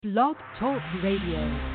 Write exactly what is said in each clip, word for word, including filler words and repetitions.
Blog Talk Radio.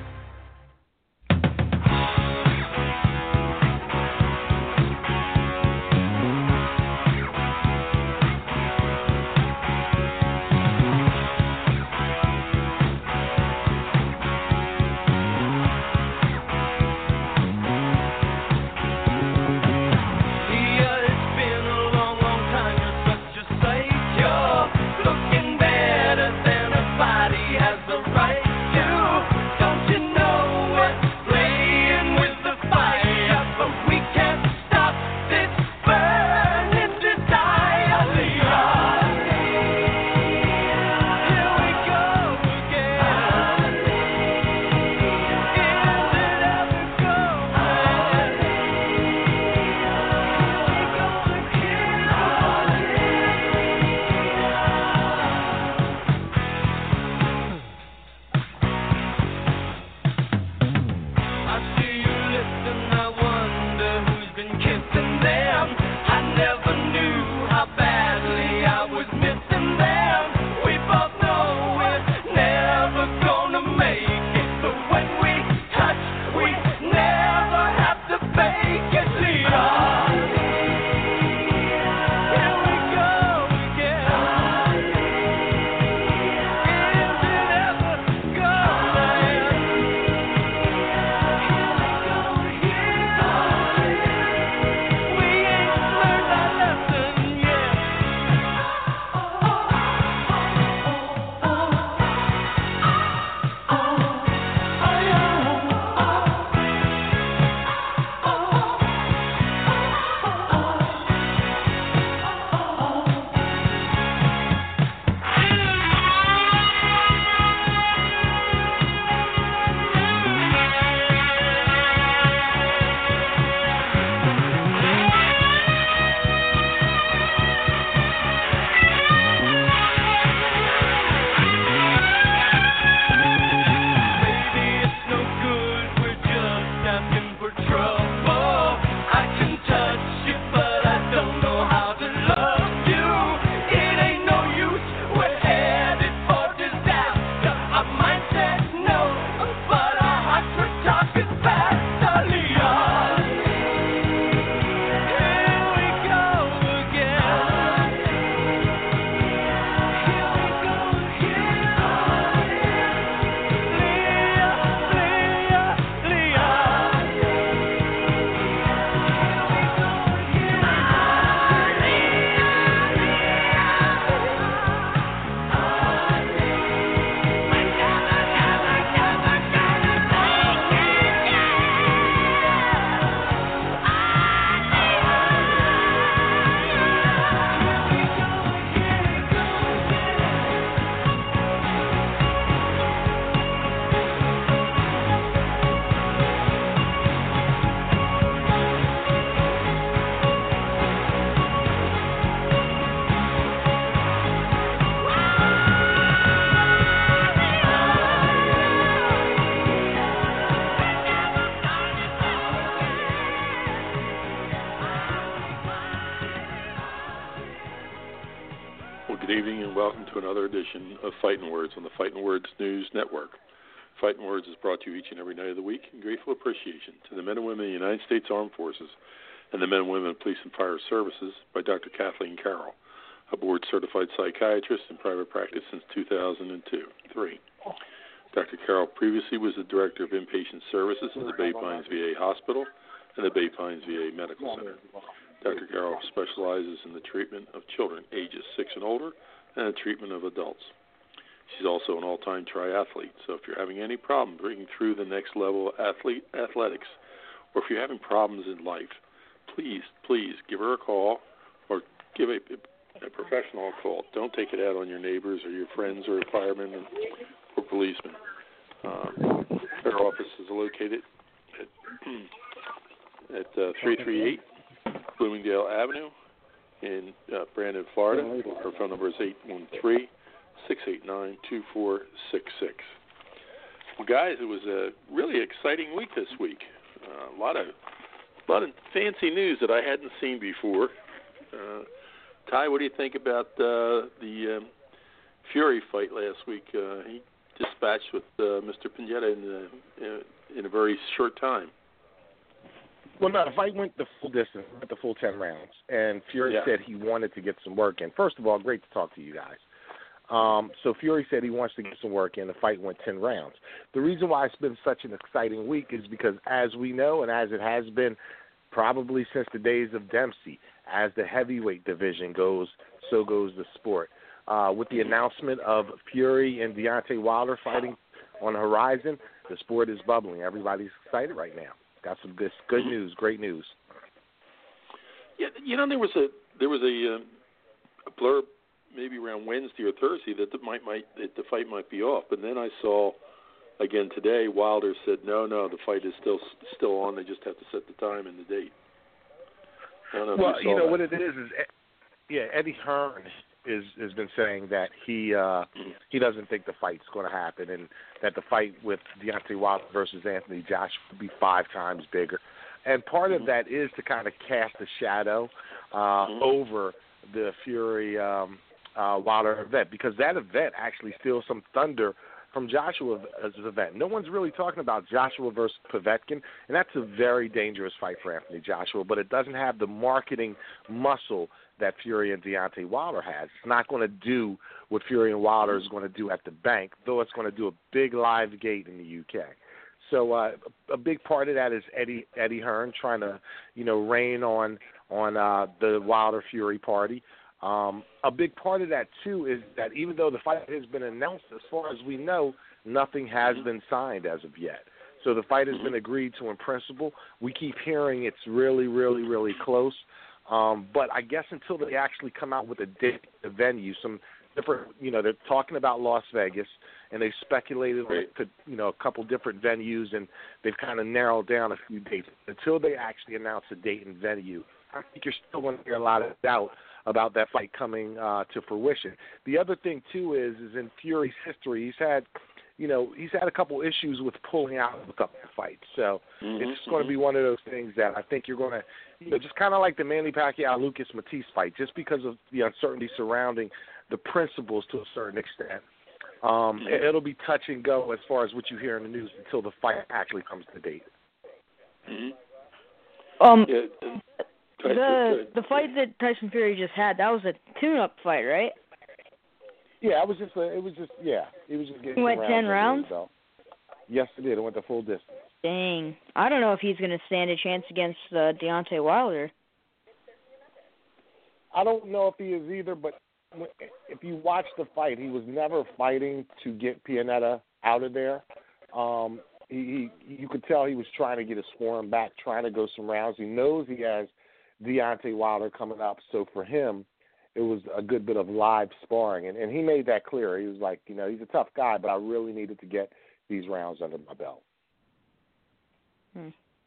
Edition of Fighting Words on the Fighting Words News Network. Fighting Words is brought to you each and every night of the week in grateful appreciation to the men and women of the United States Armed Forces and the men and women of Police and Fire Services by Doctor Kathleen Carroll, a board-certified psychiatrist in private practice since two thousand two. Three. Doctor Carroll previously was the Director of Inpatient Services at the Bay Pines V A Hospital and the Bay Pines V A Medical Center. Doctor Carroll specializes in the treatment of children ages six and older and the treatment of adults. She's also an all-time triathlete, so if you're having any problem breaking through the next level of athlete, athletics, or if you're having problems in life, please, please give her a call or give a, a professional a call. Don't take it out on your neighbors or your friends or firemen or policemen. Um, her office is located at, at uh, three thirty-eight Bloomingdale Avenue in uh, Brandon, Florida. Her phone number is eight one three, six eight nine, two four six six. Well, guys, it was a really exciting week this week. Uh, a lot of a lot of fancy news that I hadn't seen before. Uh, Ty, what do you think about uh, the um, Fury fight last week? Uh, he dispatched with uh, Mister Pineda in, uh, in a very short time. Well, no, the fight went the full distance, went the full ten rounds, and Fury yeah. said he wanted to get some work in. First of all, great to talk to you guys. Um, so Fury said he wants to get some work in. The fight went ten rounds. The reason why it's been such an exciting week is because, as we know, and as it has been probably since the days of Dempsey, as the heavyweight division goes, so goes the sport. Uh, with the announcement of Fury and Deontay Wilder fighting on the horizon, the sport is bubbling. Everybody's excited right now. Got some good, good news, great news. Yeah, you know, there was a there was a, uh, a blurb maybe around Wednesday or Thursday that the might might that the fight might be off, but then I saw again today Wilder said no, no, the fight is still still on. They just have to set the time and the date. I don't know well, if you, you know that. what it is is yeah, Eddie Hearn is has been saying that he uh, he doesn't think the fight's going to happen, and that the fight with Deontay Wilder versus Anthony Joshua would be five times bigger. And part mm-hmm. of that is to kind of cast a shadow uh, mm-hmm. over the Fury um, uh, Wilder event, because that event actually steals some thunder from Joshua's event. No one's really talking about Joshua versus Povetkin, and that's a very dangerous fight for Anthony Joshua, but it doesn't have the marketing muscle that Fury and Deontay Wilder has. It's not going to do what Fury and Wilder is going to do at the bank, though it's going to do a big live gate in the U K. So uh, a big part of that is Eddie Eddie Hearn trying to, you know, rein on on uh, the Wilder Fury party. Um, a big part of that too is that even though the fight has been announced, as far as we know, nothing has been signed as of yet. So the fight has been agreed to in principle. We keep hearing it's really, really, really close. Um, but I guess until they actually come out with a date, a venue, some different, you know, they're talking about Las Vegas, and they speculated on, you know, a couple different venues, and they've kind of narrowed down a few dates. Until they actually announce a date and venue, I think you're still going to hear a lot of doubt about that fight coming uh, to fruition. The other thing, too, is is in Fury's history, he's had, you know, he's had a couple issues with pulling out of a couple of fights. So mm-hmm, it's going to be one of those things that I think you're going to, you know, just kind of like the Manny Pacquiao-Lucas Matisse fight, just because of the uncertainty surrounding the principles to a certain extent. Um, mm-hmm. It'll be touch and go as far as what you hear in the news until the fight actually comes to date. Mm-hmm. Um, yeah. The the fight that Tyson Fury just had, that was a tune-up fight, right? Yeah, it was just a, it was just yeah, it was just getting. It went ten rounds. Yes, it did. It went the full distance. Dang, I don't know if he's going to stand a chance against uh, Deontay Wilder. I don't know if he is either, but if you watch the fight, he was never fighting to get Pianetta out of there. Um, he, he you could tell he was trying to get his scoring back, trying to go some rounds. He knows he has Deontay Wilder coming up, so for him, it was a good bit of live sparring, and, and he made that clear. He was like, you know, he's a tough guy, but I really needed to get these rounds under my belt. Hmm.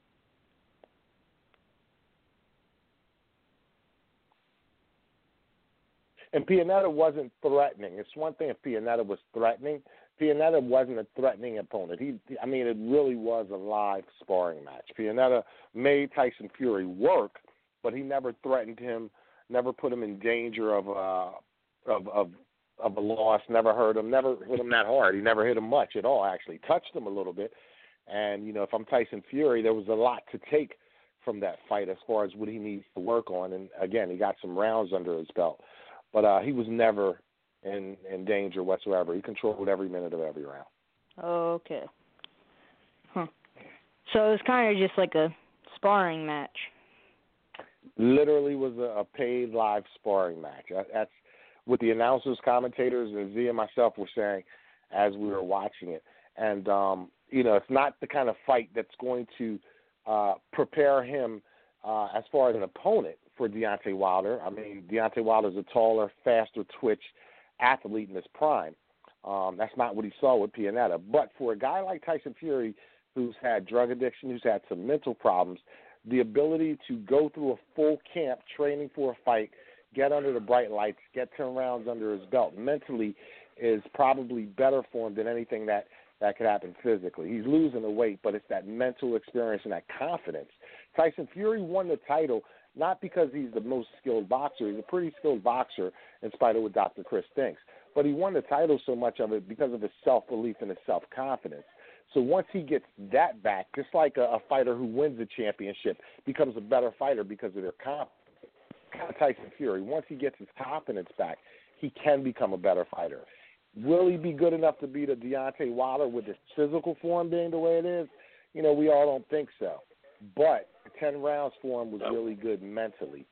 And Pianetta wasn't threatening. It's one thing if Pianetta was threatening. Pianetta wasn't a threatening opponent. He, I mean, it really was a live sparring match. Pianetta made Tyson Fury work, but he never threatened him, never put him in danger of uh, of, of of a loss, never hurt him, never hit him that hard. He never hit him much at all, actually. Touched him a little bit. And, you know, if I'm Tyson Fury, there was a lot to take from that fight as far as what he needs to work on. And, again, he got some rounds under his belt. But uh, he was never in, in danger whatsoever. He controlled every minute of every round. Okay. Huh. So it was kind of just like a sparring match. Literally was a, a paid live sparring match. That's what the announcers, commentators, and Z and myself were saying as we were watching it. And, um, you know, it's not the kind of fight that's going to uh, prepare him uh, as far as an opponent for Deontay Wilder. I mean, Deontay Wilder's a taller, faster twitch athlete in his prime. Um, that's not what he saw with Pianetta. But for a guy like Tyson Fury, who's had drug addiction, who's had some mental problems, the ability to go through a full camp training for a fight, get under the bright lights, get ten rounds under his belt mentally is probably better for him than anything that, that could happen physically. He's losing the weight, but it's that mental experience and that confidence. Tyson Fury won the title not because he's the most skilled boxer. He's a pretty skilled boxer in spite of what Doctor Chris thinks. but he won the title so much of it because of his self-belief and his self-confidence. So once he gets that back, just like a, a fighter who wins a championship becomes a better fighter because of their confidence, kind of Tyson Fury, once he gets his confidence back, he can become a better fighter. Will he be good enough to beat a Deontay Wilder with his physical form being the way it is? You know, we all don't think so. But ten rounds for him was really good mentally.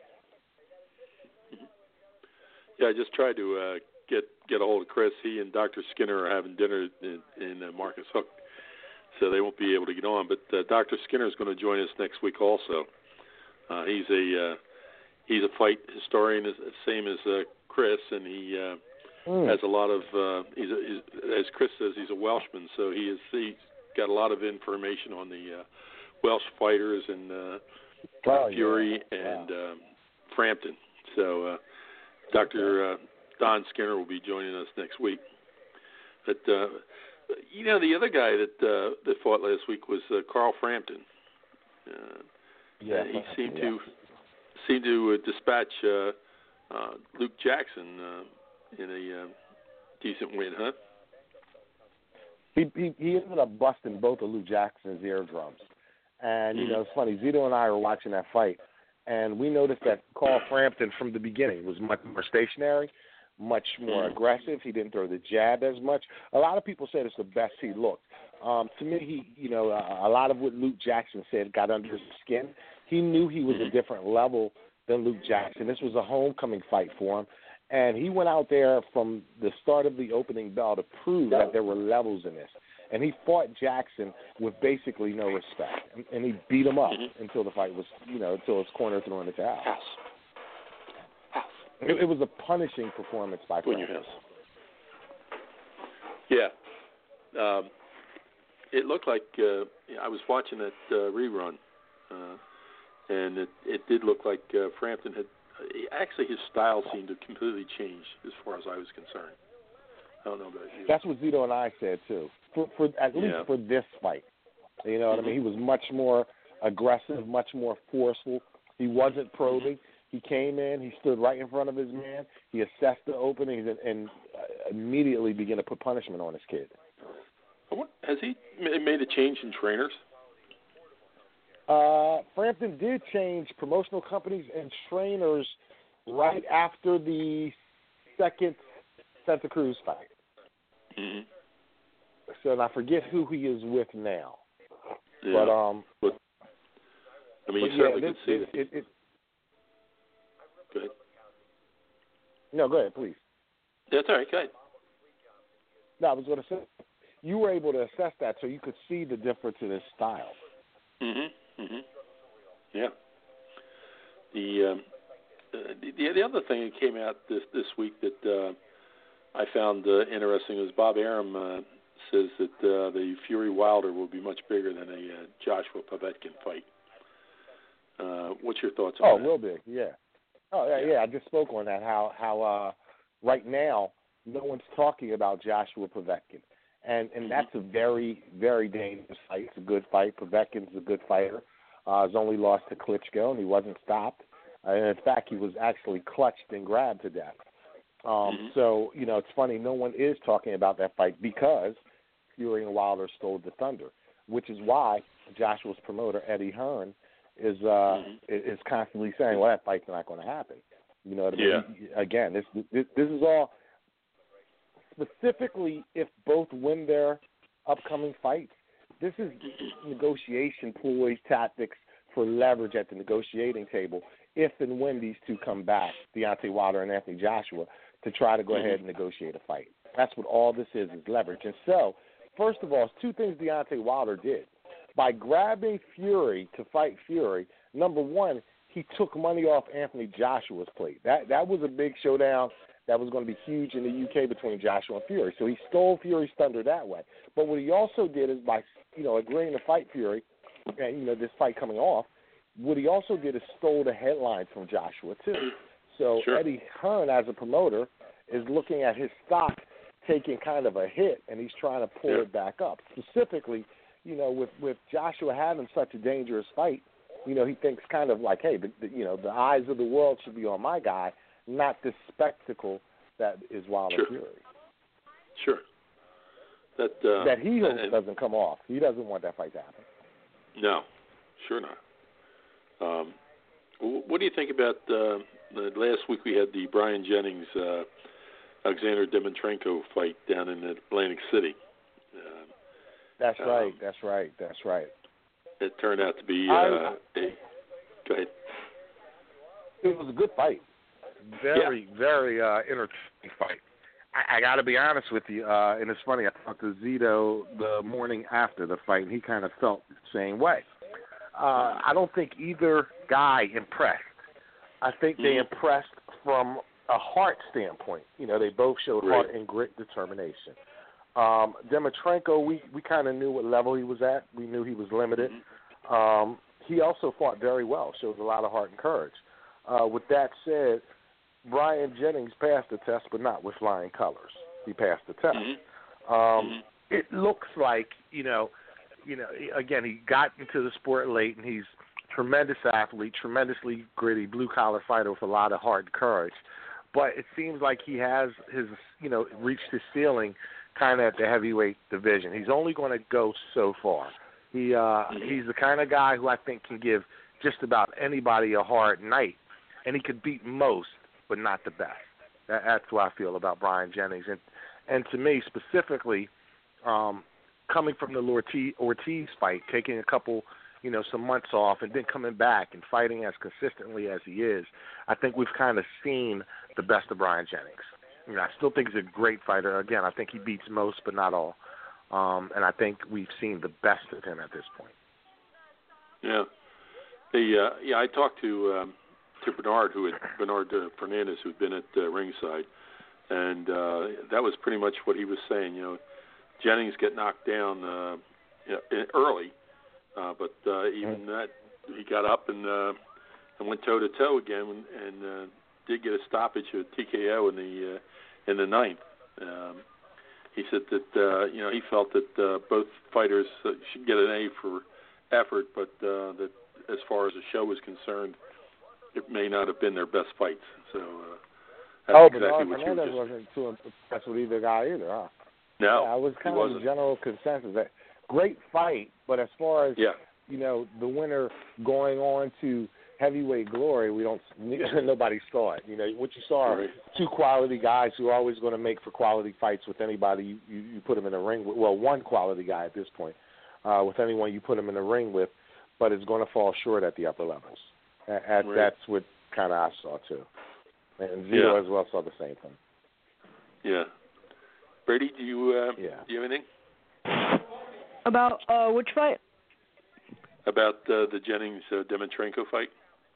Yeah, I just tried to uh, get get a hold of Chris. He and Doctor Skinner are having dinner in, in uh, Marcus Hook, so they won't be able to get on. But uh, Doctor Skinner is going to join us next week also. Uh, he's a uh, he's a fight historian, same as uh, Chris, and he uh, mm. has a lot of. Uh, he's, a, he's as Chris says, he's a Welshman, so he is he's got a lot of information on the uh, Welsh fighters and uh, oh, Fury yeah. and wow. um, Frampton. So uh, Doctor Uh, Don Skinner will be joining us next week. But uh, you know, the other guy that uh, that fought last week was uh, Carl Frampton. Uh, yeah, he seemed yeah. to seemed to uh, dispatch uh, uh, Luke Jackson uh, in a uh, decent win, huh? He, he he ended up busting both of Luke Jackson's eardrums. And, you know, it's funny, Zito and I were watching that fight, and we noticed that Carl Frampton from the beginning was much more stationary, much more aggressive. He didn't throw the jab as much. A lot of people said it's the best he looked. Um, to me, he, you know, a, a lot of what Luke Jackson said got under his skin. He knew he was a different level than Luke Jackson. This was a homecoming fight for him. And he went out there from the start of the opening bell to prove that there were levels in this. And he fought Jackson with basically no respect. And, and he beat him up mm-hmm. until the fight was, you know, until his corner threw in the towel. House. House. It, it was a punishing performance by Francis. Yeah. Um, it looked like uh, I was watching that uh, rerun, uh, and it, it did look like uh, Frampton had actually his style seemed to completely change as far as I was concerned. I don't know about you. That's what Zito and I said too. For, for at least yeah. for this fight, you know what mm-hmm. I mean. He was much more aggressive, much more forceful. He wasn't probing. He came in. He stood right in front of his man. He assessed the openings and, and uh, immediately began to put punishment on his kid. Has he made a change in trainers? Uh, Frampton did change promotional companies and trainers right after the second Santa Cruz fight. Mm-hmm. So, and I forget who he is with now. Yeah. But um, but, I mean, but you certainly yeah, could this, see it, that. It, it, go ahead. No, go ahead, please. That's all right. Go ahead. No, I was going to say you were able to assess that, so you could see the difference in his style. Mhm. Mhm. Yeah. The, um, uh, the the other thing that came out this this week that uh, I found uh, interesting is Bob Arum uh, says that uh, the Fury Wilder will be much bigger than a uh, Joshua Povetkin fight. Uh, what's your thoughts on oh, that? Oh, real big, yeah. Oh, yeah, yeah, I just spoke on that, how, how uh, right now no one's talking about Joshua Povetkin. And and that's a very, very dangerous fight. It's a good fight. Povetkin's a good fighter. Uh, he's only lost to Klitschko, and he wasn't stopped. Uh, and in fact, he was actually clutched and grabbed to death. Um, mm-hmm. So, you know, it's funny. No one is talking about that fight because Fury and Wilder stole the thunder, which is why Joshua's promoter, Eddie Hearn, is uh, mm-hmm. is constantly saying, well, that fight's not going to happen. You know what I mean? Yeah. Again, this, this this is all specifically if both win their upcoming fights. This is negotiation ploys, tactics for leverage at the negotiating table if and when these two come back, Deontay Wilder and Anthony Joshua, to try to go mm-hmm. ahead and negotiate a fight. That's what all this is, is leverage. And so, first of all, it's two things Deontay Wilder did. By grabbing Fury to fight Fury, number one, he took money off Anthony Joshua's plate. That that was a big showdown that was going to be huge in the U K between Joshua and Fury. So he stole Fury's thunder that way. But what he also did is by, you know, agreeing to fight Fury, and, you know, this fight coming off, what he also did is stole the headlines from Joshua, too. So sure. Eddie Hearn, as a promoter, is looking at his stock taking kind of a hit, and he's trying to pull yeah. it back up. Specifically, you know, with, with Joshua having such a dangerous fight, you know, he thinks kind of like, hey, the, the, you know, the eyes of the world should be on my guy, not this spectacle that is Wilder sure. Fury. Sure. That uh, that he hopes and, doesn't come off. He doesn't want that fight to happen. No, sure not. Um, what do you think about uh, the last week we had the Brian Jennings uh, Alexander Demetrenko fight down in Atlantic City? Uh, that's um, right. That's right. That's right. It turned out to be. I, Uh, a, go ahead. It was a good fight. Very, yeah. very uh, entertaining fight. I, I got to be honest with you, uh, and it's funny. I talked to Zito the morning after the fight, and he kind of felt the same way. Uh, I don't think either guy impressed. I think they mm-hmm. impressed from a heart standpoint. You know, they both showed right. heart and grit determination. Um, Demetrenko, we, we kind of knew what level he was at. We knew he was limited. Mm-hmm. Um, he also fought very well, showed a lot of heart and courage. Uh, with that said, Brian Jennings passed the test, but not with flying colors. He passed the test. Mm-hmm. Um, mm-hmm. It looks like, you know, you know, again, he got into the sport late, and he's a tremendous athlete, tremendously gritty, blue-collar fighter with a lot of heart and courage. But it seems like he has his, you know, reached his ceiling kind of at the heavyweight division. He's only going to go so far. He uh, mm-hmm. He's the kind of guy who I think can give just about anybody a hard night, and he could beat most, but not the best. That, that's what I feel about Brian Jennings. And, and to me, specifically, um, coming from the Ortiz, Ortiz fight, taking a couple, you know, some months off, and then coming back and fighting as consistently as he is, I think we've kind of seen the best of Brian Jennings. You know, I still think he's a great fighter. Again, I think he beats most, but not all. Um, and I think we've seen the best of him at this point. Yeah. The uh, yeah, I talked to um, to Bernard, who had Bernard uh, Fernandez, who'd been at uh, ringside, and uh, that was pretty much what he was saying. You know, Jennings get knocked down uh, you know, early, uh, but uh, even mm-hmm. that he got up and uh, and went toe to toe again, and uh, did get a stoppage, a T K O in the uh, in the ninth. Um, he said that uh, you know he felt that uh, both fighters uh, should get an A for effort, but uh, that as far as the show was concerned, it may not have been their best fights. So uh, that's oh, exactly but what Fernandez you were just... wasn't too impressed with either guy either, huh? No, yeah, it was kind of wasn't. the general consensus that great fight, but as far as yeah. you know, the winner going on to heavyweight glory, we don't. Nobody saw it. You know, what you saw right. are two quality guys who are always going to make for quality fights with anybody you, you, you put them in the ring with. Well, one quality guy at this point, uh, with anyone you put them in the ring with, but it's going to fall short at the upper levels. At, at, right. That's what kind of I saw too, and Zito yeah. as well saw the same thing. Yeah, Brady, do you uh, yeah. do you have anything about uh, which fight? About uh, the Jennings uh, Demetrenko fight?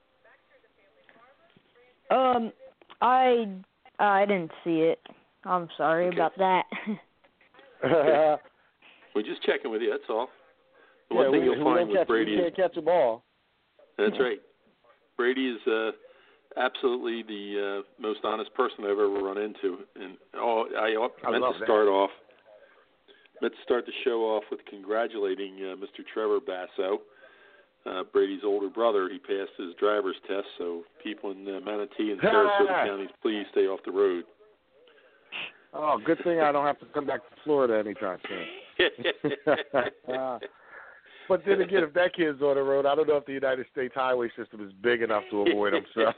Um, I I didn't see it. I'm sorry okay. about that. Okay. We're just checking with you. That's all. The yeah, one thing we, you'll find with catch, Brady we is can't catch a ball. That's right. Brady is uh, absolutely the uh, most honest person I've ever run into, and oh, I, I meant I to start that. off. Let's start the show off with congratulating uh, Mister Trevor Basso, uh, Brady's older brother. He passed his driver's test, so people in uh, Manatee and Sarasota counties, please stay off the road. Oh, good thing I don't have to come back to Florida anytime soon. uh, but then again, if that kid's on the road, I don't know if the United States highway system is big enough to avoid him. So.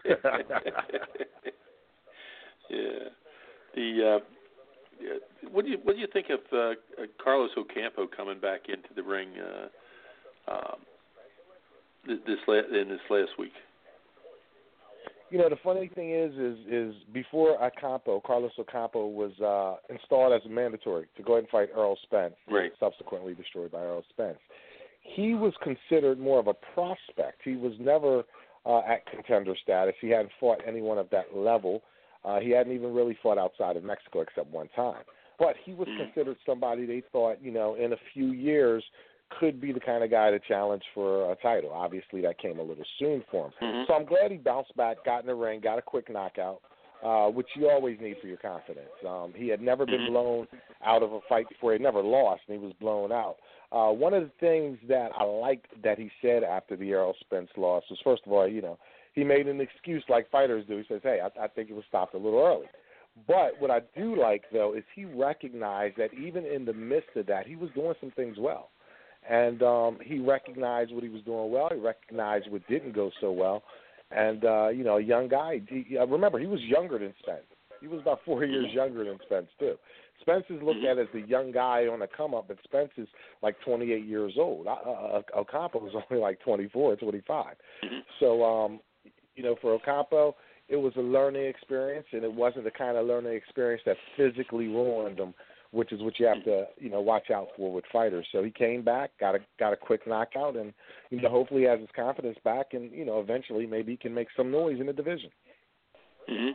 yeah. The uh, yeah. What do you what do you think of uh, Carlos Ocampo coming back into the ring uh, um, this la- in this last week? You know, the funny thing is, is, is before Ocampo, Carlos Ocampo was uh, installed as a mandatory to go ahead and fight Errol Spence, right. subsequently destroyed by Errol Spence. He was considered more of a prospect. He was never uh, at contender status. He hadn't fought anyone of that level. Uh, he hadn't even really fought outside of Mexico except one time. But he was considered somebody they thought, you know, in a few years could be the kind of guy to challenge for a title. Obviously, that came a little soon for him. Mm-hmm. So I'm glad he bounced back, got in the ring, got a quick knockout, uh, which you always need for your confidence. Um, he had never been mm-hmm. blown out of a fight before. He had never lost, and he was blown out. Uh, one of the things that I liked that he said after the Errol Spence loss was, first of all, you know, he made an excuse like fighters do. He says, hey, I, I think it was stopped a little early. But what I do like, though, is he recognized that even in the midst of that, he was doing some things well. And um, he recognized what he was doing well. He recognized what didn't go so well. And, uh, you know, a young guy, he, uh, remember, he was younger than Spence. He was about four years younger than Spence, too. Spence is looked at as the young guy on the come-up, but Spence is like twenty-eight years old. Uh, Ocampo was only like twenty-four, twenty-five. So, um, you know, for Ocampo, it was a learning experience, and it wasn't the kind of learning experience that physically ruined him, which is what you have to, you know, watch out for with fighters. So he came back, got a got a quick knockout, and, you know, hopefully has his confidence back, and, you know, eventually maybe he can make some noise in the division. Mm-hmm.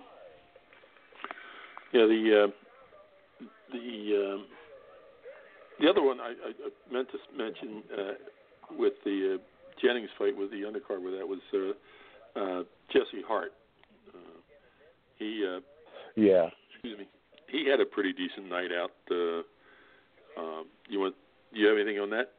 Yeah, the uh, the um, the other one I, I, I meant to mention uh, with the uh, Jennings fight with the undercard with that was uh, uh, Jesse Hart. Uh, he uh, yeah, excuse me. He had a pretty decent night out. Uh, um, you want? Do you have anything on that?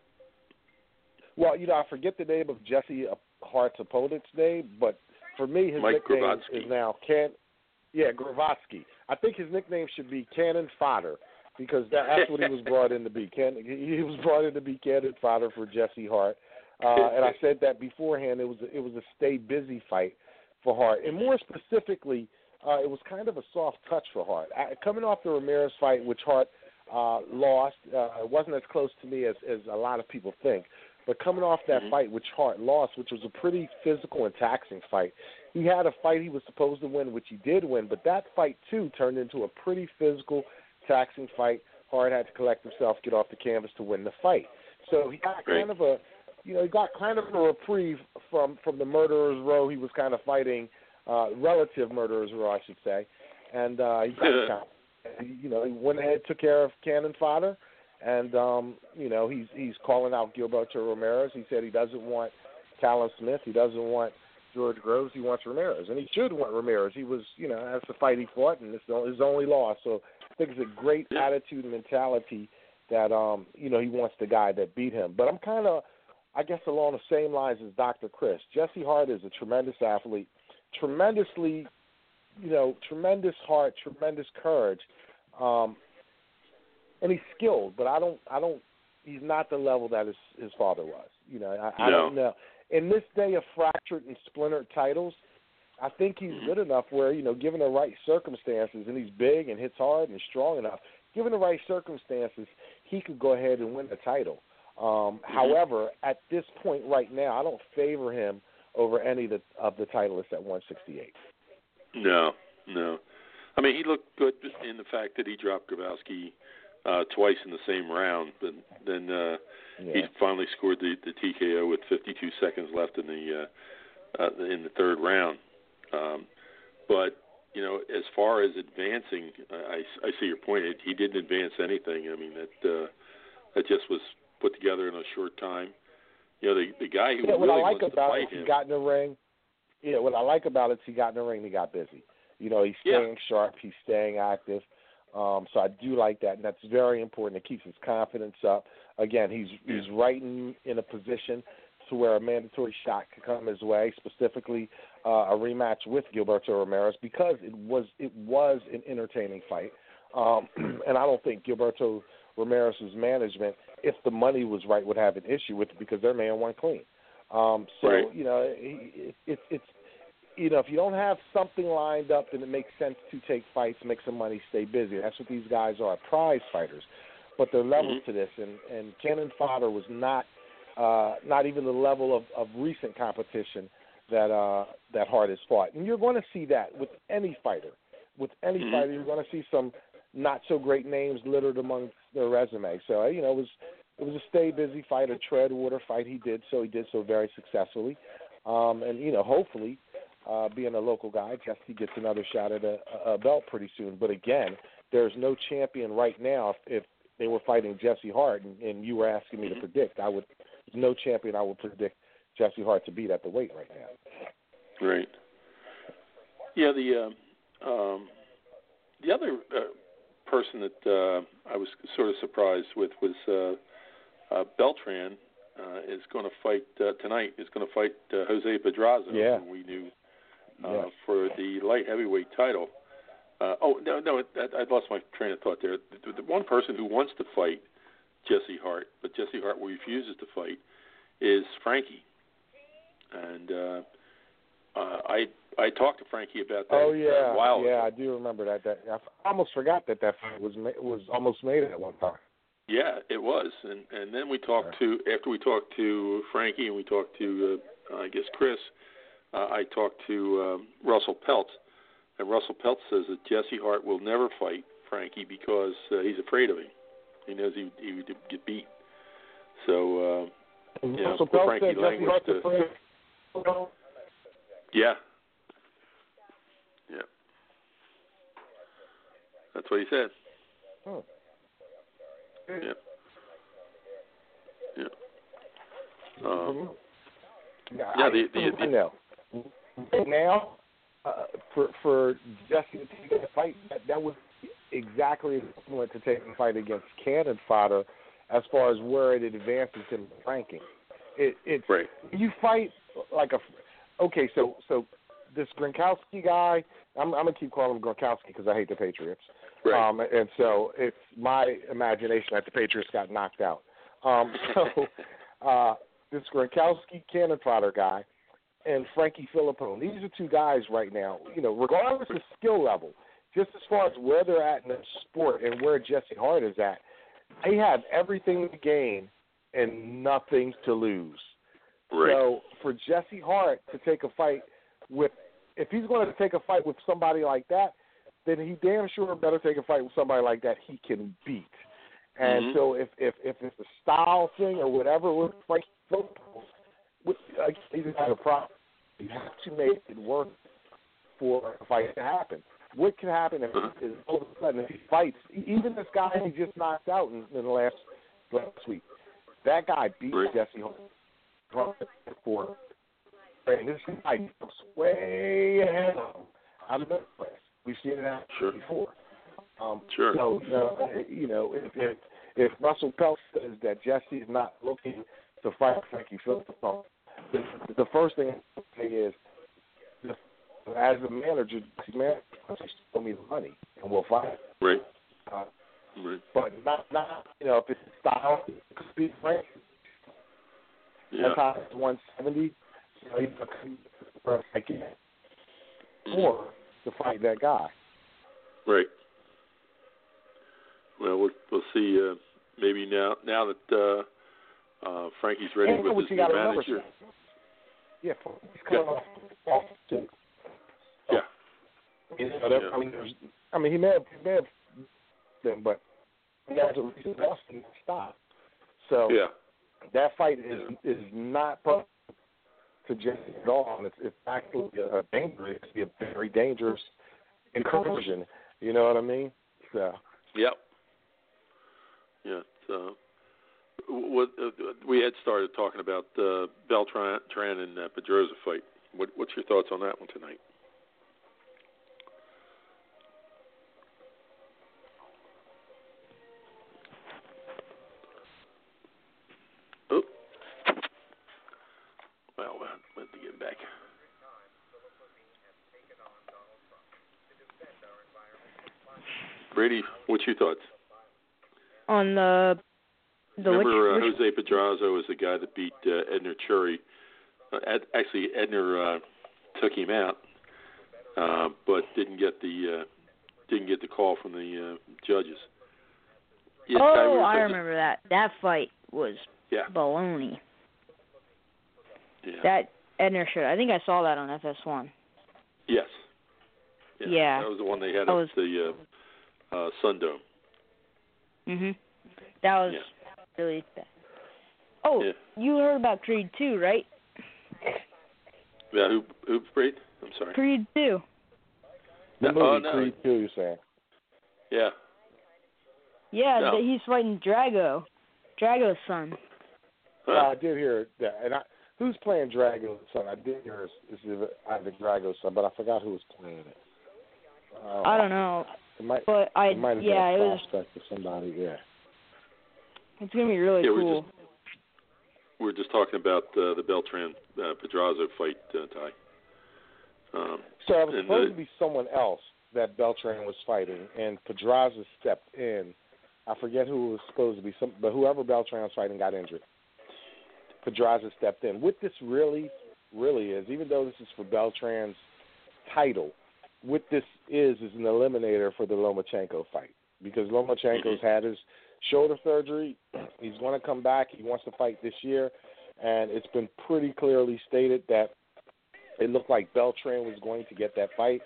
Well, you know, I forget the name of Jesse Hart's opponent's name, but for me, his Mike nickname Gravotsky. is now Can. Yeah, Gravotsky. I think his nickname should be Cannon Fodder because that, that's what he was brought in to be. Can, he was brought in to be Cannon Fodder for Jesse Hart, uh, and I said that beforehand. It was it was a stay busy fight for Hart, and more specifically, uh, it was kind of a soft touch for Hart. I, coming off the Ramirez fight, which Hart uh, lost, uh, it wasn't as close to me as, as a lot of people think. But coming off that mm-hmm. fight, which Hart lost, which was a pretty physical and taxing fight, he had a fight he was supposed to win, which he did win. But that fight, too, turned into a pretty physical, taxing fight. Hart had to collect himself, get off the canvas to win the fight. So he got Great. kind of a, you know, he got kind of a reprieve from, from the murderer's row he was kind of fighting, uh, relative murderer's row, I should say. And uh, he got count. You know, he went ahead, took care of Cannon Fodder. And, um, you know, he's he's calling out Gilberto Ramirez. He said he doesn't want Callum Smith. He doesn't want George Groves. He wants Ramirez. And he should want Ramirez. He was, you know, that's the fight he fought, and it's his only loss. So I think it's a great attitude and mentality that, um, you know, he wants the guy that beat him. But I'm kind of, I guess, along the same lines as Doctor Chris. Jesse Hart is a tremendous athlete, tremendously, you know, tremendous heart, tremendous courage. Um And he's skilled, but I don't, I don't, he's not the level that his, his father was. You know, I, I no. don't know. In this day of fractured and splintered titles, I think he's good enough where, you know, given the right circumstances, and he's big and hits hard and strong enough, given the right circumstances, he could go ahead and win the title. Um, mm-hmm. However, at this point right now, I don't favor him over any of the, of the titleists at one sixty-eight. No, no. I mean, he looked good in the fact that he dropped Gravotsky Uh, twice in the same round, but then uh, yeah. he finally scored the, the T K O with fifty-two seconds left in the uh, uh, in the third round. Um, but you know, as far as advancing, I, I see your point. He didn't advance anything. I mean, that uh, that just was put together in a short time. You know, the the guy who yeah, really what I like wants about to it fight is him. he got in the ring. Yeah, what I like about it is he got in the ring and he got busy. You know, he's staying yeah. sharp. He's staying active. Um, so I do like that, and that's very important. It keeps his confidence up. Again, he's he's right in, in a position to where a mandatory shot could come his way, specifically uh, a rematch with Gilberto Ramirez, because it was it was an entertaining fight. Um, and I don't think Gilberto Ramirez's management, if the money was right, would have an issue with it because their man won clean. Um, so right. you know, it, it, it's. You know, if you don't have something lined up, then it makes sense to take fights, make some money, stay busy. That's what these guys are, prize fighters. But there are levels mm-hmm. to this, and, and Cannon Fodder was not uh, not even the level of, of recent competition that uh, that Hart has fought. And you're going to see that with any fighter. With any mm-hmm. fighter, you're going to see some not-so-great names littered among their resume. So, you know, it was, it was a stay-busy fight, a tread-water fight. He did so. He did so very successfully. Um, and, you know, hopefully, Uh, being a local guy, Jesse gets another shot at a, a belt pretty soon. But again, there's no champion right now. If, if they were fighting Jesse Hart, and, and you were asking me to predict, I would there's no champion I would predict Jesse Hart to beat at the weight right now. Right. Yeah. The uh, um, the other uh, person that uh, I was sort of surprised with was uh, uh, Beltran. Uh, is going to fight uh, tonight. Is going to fight uh, Jose Pedraza, yeah. who we knew uh, yeah. for the light heavyweight title. Uh, oh no, no, I, I lost my train of thought there. The, the one person who wants to fight Jesse Hart, but Jesse Hart refuses to fight, is Frankie. And uh, uh, I I talked to Frankie about that. Oh yeah, a while yeah, ago. I do remember that. That I almost forgot that that fight was ma- was almost made at one time. Yeah, it was, and and then we talked to after we talked to Frankie and we talked to uh, I guess Chris. Uh, I talked to um, Russell Peltz, and Russell Peltz says that Jesse Hart will never fight Frankie because uh, he's afraid of him. He knows he he would get beat. So uh, you know, Russell for Peltz Frankie said Jesse language Hart's to, afraid. yeah, yeah, that's what he said. Oh. Yeah, yeah. Um, yeah, yeah, I, the, the, I the, know. Right now, uh, for for Jesse to take that fight, that, that was exactly equivalent to taking a fight against cannon fodder as far as where it advances in the ranking. It, it's right. You fight like a okay. So so this Gronkowski guy, I'm, I'm gonna keep calling him Gronkowski because I hate the Patriots. Right. Um, and so it's my imagination that the Patriots got knocked out. Um, so uh, this Gronkowski cannon fodder guy and Frankie Filippone, these are two guys right now, you know, regardless of skill level, just as far as where they're at in the sport and where Jesse Hart is at, they have everything to gain and nothing to lose. Right. So for Jesse Hart to take a fight with, if he's going to take a fight with somebody like that, then he damn sure better take a fight with somebody like that he can beat. And mm-hmm. so if, if if it's a style thing or whatever with Frankie Filippone, with, uh, he doesn't have a problem. You have to make it work for a fight to happen. What can happen if, is all of a sudden if he fights, even this guy he just knocked out in, in the last last week, that guy beat right. Jesse Hart for, and this guy was way ahead of him out of the place. We've seen it happen sure. before. Um, sure. So uh, you know, if, if if Russell Peltz says that Jesse is not looking to fight Frankie Filippone, the, the first thing I say is, as a manager, man, show me the money and we'll fight. Right. Uh, right. But not, not you know, if it's style, it could be Frank. Yeah. That's how it's one seventy. You know, he's a second or to fight that guy. Right. Well, we'll, we'll see. Uh, maybe now, now that uh, uh, Frankie's ready and with his new manager. Yeah, he's coming off. off too. Yeah. You know, that, yeah. I mean, I mean, he may have, he may have them, but he has a reason else to stop. So yeah. that fight is yeah. is not perfect to Jesse at all, and it's, it's actually a, a danger. It could be a very dangerous incursion. You know what I mean? So. Yep. Yeah. So, what uh, we had started talking about uh, Beltran and uh, Pedroza fight. What, what's your thoughts on that one tonight? Oh. Well, let's get back. Brady, what's your thoughts? On the the Remember, which, uh, which... Jose Pedraza was the guy that beat uh, Edner Churi. Uh, Ed, actually, Edner uh, took him out, uh, but didn't get the uh, didn't get the call from the uh, judges. Yes, oh, I remember that. That fight was yeah. baloney. Yeah. That Edner shit. I think I saw that on F S one. Yes. Yeah. yeah. That was the one they had that at was... the uh, uh, Sundome. Mhm. That was yeah. really bad. Oh, yeah. you heard about Creed two, right? Yeah, who, who, Creed? I'm sorry. Creed two. The no, movie oh, no. Creed two, you're saying? Yeah. Yeah, no. the, he's fighting Drago. Drago's son. Huh. Uh, I did hear that. And I, who's playing Drago's son? I did hear it's, it's Isaac Drago's son, but I forgot who was playing it. Uh, I don't know. It might, but I, it might have yeah, been a it was. prospect of somebody, yeah. It's going to be really yeah, cool. We're just, we're just talking about uh, the Beltran uh, Pedraza fight, uh, Ty. Um, so it was supposed the, to be someone else. that Beltran was fighting, and Pedraza stepped in. I forget who it was supposed to be, some, but whoever Beltran was fighting got injured. Pedraza stepped in. What this really, really is, even though this is for Beltran's title, what this is is an eliminator for the Lomachenko fight, because Lomachenko's had his shoulder surgery. He's going to come back. He wants to fight this year, and it's been pretty clearly stated that it looked like Beltran was going to get that fight,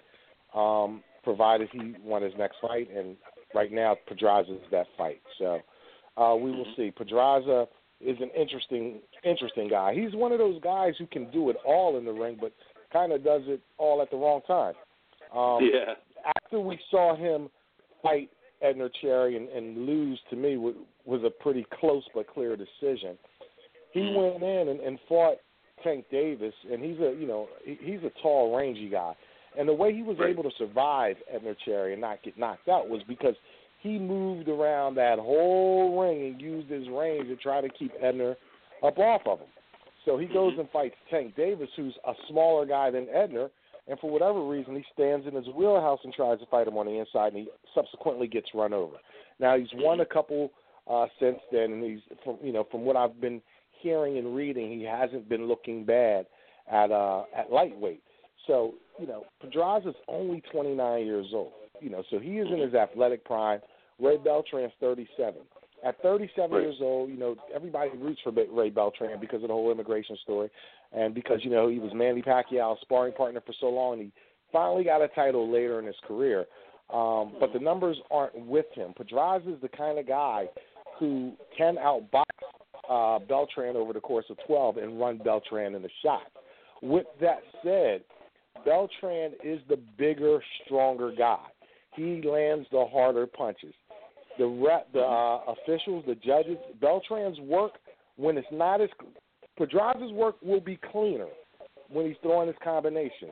um, provided he won his next fight, and right now Pedraza is that fight. So uh, we will see. Pedraza is an interesting, interesting guy. He's one of those guys who can do it all in the ring, but kind of does it all at the wrong time. Um, yeah. After we saw him fight Edner Cherry and, and lose, to me, w- was a pretty close but clear decision. He went in and, and fought Tank Davis, and he's a you know he, he's a tall, rangy guy. And the way he was right. able to survive Edner Cherry and not get knocked out was because he moved around that whole ring and used his range to try to keep Edner up off of him. So he goes and fights Tank Davis, who's a smaller guy than Edner, and for whatever reason, he stands in his wheelhouse and tries to fight him on the inside, and he subsequently gets run over. Now, he's won a couple uh, since then, and he's from you know from what I've been hearing and reading, he hasn't been looking bad at uh, at lightweight. So you know, Pedraza's only twenty-nine years old. You know, so he is in his athletic prime. Ray Beltran's thirty-seven. At thirty-seven right. years old, you know, everybody roots for Ray Beltran because of the whole immigration story, and because, you know, he was Manny Pacquiao's sparring partner for so long, and he finally got a title later in his career. Um, but the numbers aren't with him. Pedraza is the kind of guy who can outbox uh, Beltran over the course of twelve and run Beltran in the shot. With that said, Beltran is the bigger, stronger guy. He lands the harder punches. The rep, the uh, officials, the judges, Beltran's work, when it's not as – Pedraza's work will be cleaner when he's throwing his combinations.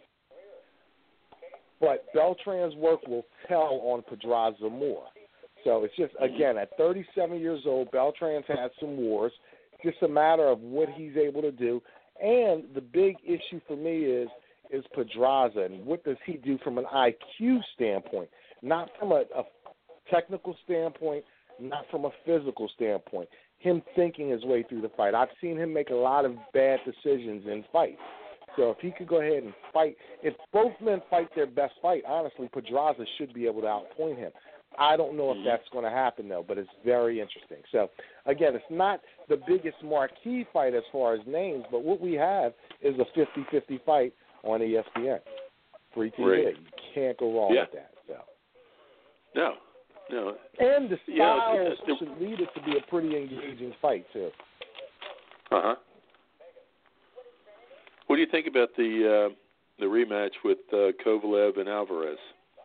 But Beltran's work will tell on Pedraza more. So it's just, again, at thirty-seven years old, Beltran's had some wars. It's just a matter of what he's able to do. And the big issue for me is is Pedraza, and what does he do from an I Q standpoint, not from a, a technical standpoint, not from a physical standpoint. Him thinking his way through the fight. I've seen him make a lot of bad decisions in fights. So if he could go ahead and fight, if both men fight their best fight, honestly, Pedraza should be able to outpoint him. I don't know if that's going to happen, though, but it's very interesting. So, again, it's not the biggest marquee fight as far as names, but what we have is a fifty-fifty fight on E S P N. Free T V. Right. You can't go wrong yeah. with that. So. No. No. And the style yeah, should lead it to be a pretty engaging fight, too. Uh-huh. What do you think about the uh, the rematch with uh, Kovalev and Alvarez?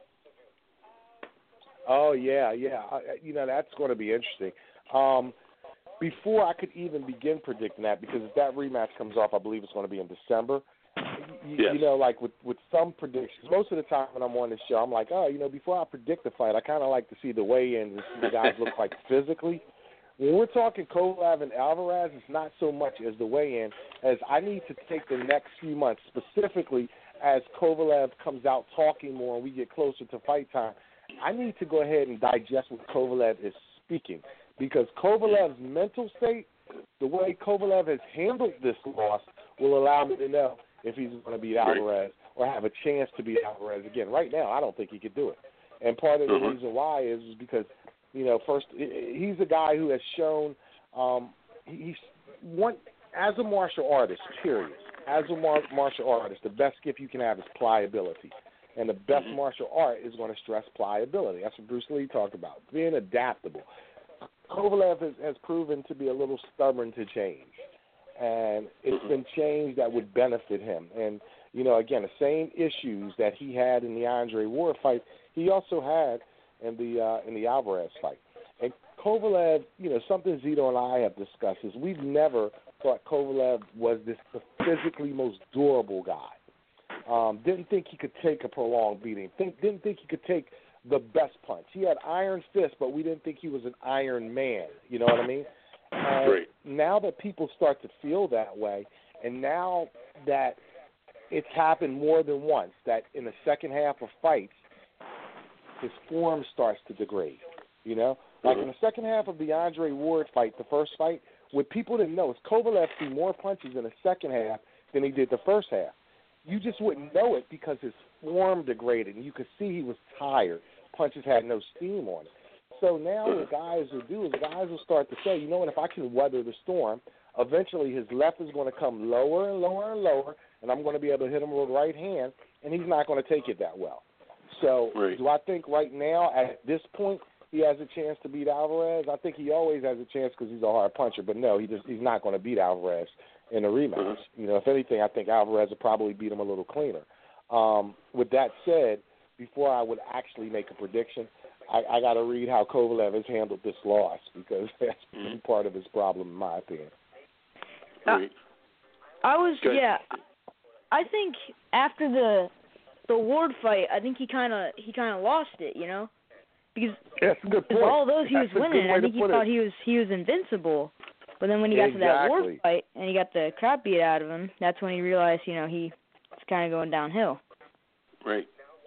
Oh, yeah, yeah. I, you know, that's going to be interesting. Um, before I could even begin predicting that, because if that rematch comes off, I believe it's going to be in December. You, yes. you know, like with, with some predictions, most of the time when I'm on this show, I'm like, oh, you know, before I predict the fight, I kind of like to see the weigh-ins and see the guys look like physically. When we're talking Kovalev and Alvarez, it's not so much as the weigh-in as I need to take the next few months, specifically as Kovalev comes out talking more and we get closer to fight time. I need to go ahead and digest what Kovalev is speaking, because Kovalev's mental state, the way Kovalev has handled this loss, will allow me to know if he's going to beat Alvarez or have a chance to beat Alvarez again. Right now, I don't think he could do it. And part of the uh-huh. reason why is because, you know, first, he's a guy who has shown um, he's one, as a martial artist, period, as a mar- martial artist, the best gift you can have is pliability. And the best mm-hmm. martial art is going to stress pliability. That's what Bruce Lee talked about, being adaptable. Kovalev has, has proven to be a little stubborn to change. And it's been change that would benefit him. And, you know, again, the same issues that he had in the Andre Ward fight, he also had in the uh, in the Alvarez fight. And Kovalev, you know, something Zito and I have discussed is we've never thought Kovalev was this the physically most durable guy. Um, didn't think he could take a prolonged beating. Think, didn't think he could take the best punch. He had iron fists, but we didn't think he was an iron man. You know what I mean? And Great. Now that people start to feel that way, and now that it's happened more than once, that in the second half of fights, his form starts to degrade. You know, like mm-hmm. in the second half of the Andre Ward fight, the first fight, what people didn't know is Kovalev threw more punches in the second half than he did the first half. You just wouldn't know it because his form degraded, and you could see he was tired. Punches had no steam on it. So now what guys will do is guys will start to say, you know what, if I can weather the storm, eventually his left is going to come lower and lower and lower, and I'm going to be able to hit him with the right hand, and he's not going to take it that well. So right. do I think right now at this point he has a chance to beat Alvarez? I think he always has a chance because he's a hard puncher, but no, he just he's not going to beat Alvarez in a rematch. Mm-hmm. You know, if anything, I think Alvarez will probably beat him a little cleaner. Um, with that said, before I would actually make a prediction, I, I got to read how Kovalev has handled this loss because that's mm-hmm. part of his problem, in my opinion. Uh, I was, Good. yeah, I think after the the Ward fight, I think he kind of he kind of lost it, you know, because yeah, that's a good point. all those he that's was winning, I think he thought it. he was he was invincible. But then when he got exactly. to that Ward fight and he got the crap beat out of him, that's when he realized, you know, he it's kind of going downhill. Right.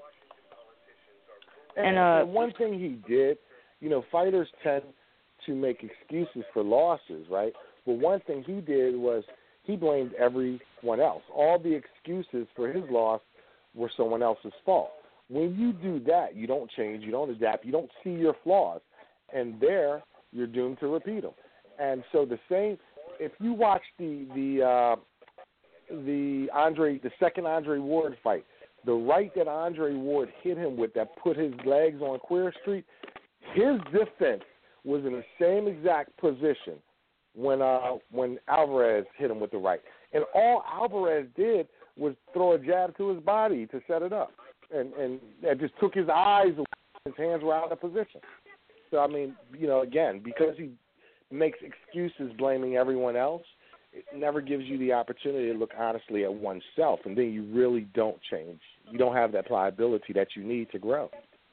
And, and, uh, and one thing he did, you know, fighters tend to make excuses for losses, right? But one thing he did was he blamed everyone else. All the excuses for his loss were someone else's fault. When you do that, you don't change, you don't adapt, you don't see your flaws. And there, you're doomed to repeat them. And so the same, if you watch the the uh, the Andre, the second Andre Ward fight, the right that Andre Ward hit him with that put his legs on Queer Street, his defense was in the same exact position when uh, when Alvarez hit him with the right. And all Alvarez did was throw a jab to his body to set it up. And, and that just took his eyes away. His hands were out of position. So, I mean, you know, again, because he makes excuses blaming everyone else, it never gives you the opportunity to look honestly at oneself, and then you really don't change. You don't have that pliability that you need to grow.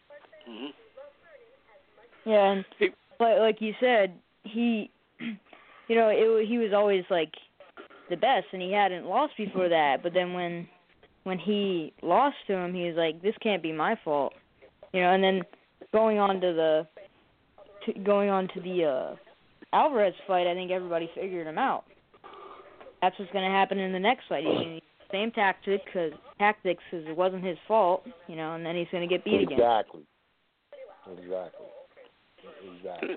Mm-hmm. Yeah, and like, like you said, he, you know, it, he was always, like, the best, and he hadn't lost before that. But then when when he lost to him, he was like, this can't be my fault. You know, and then going on to the, to, going on to the uh, Alvarez fight, I think everybody figured him out. That's what's going to happen in the next fight. He's going to use the same tactic cause, tactics because it wasn't his fault, you know, and then he's going to get beat exactly. again. Exactly. Exactly.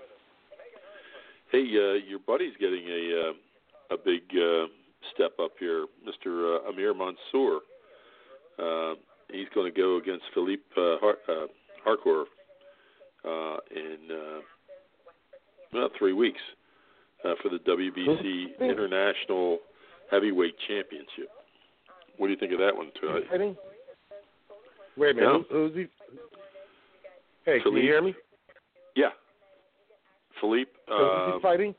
Hey, uh, your buddy's getting a uh, a big uh, step up here, Mister Uh, Amir Mansour. Uh, he's going to go against Philippe uh, Har- uh, Harcourt uh, in uh, well, three weeks. Uh, for the W B C International Heavyweight Championship. What do you think of that one, Troy? Wait a minute, no? Who, who's he? Hey, Philippe, can you hear me? Yeah. Philippe. So who's he um, fighting?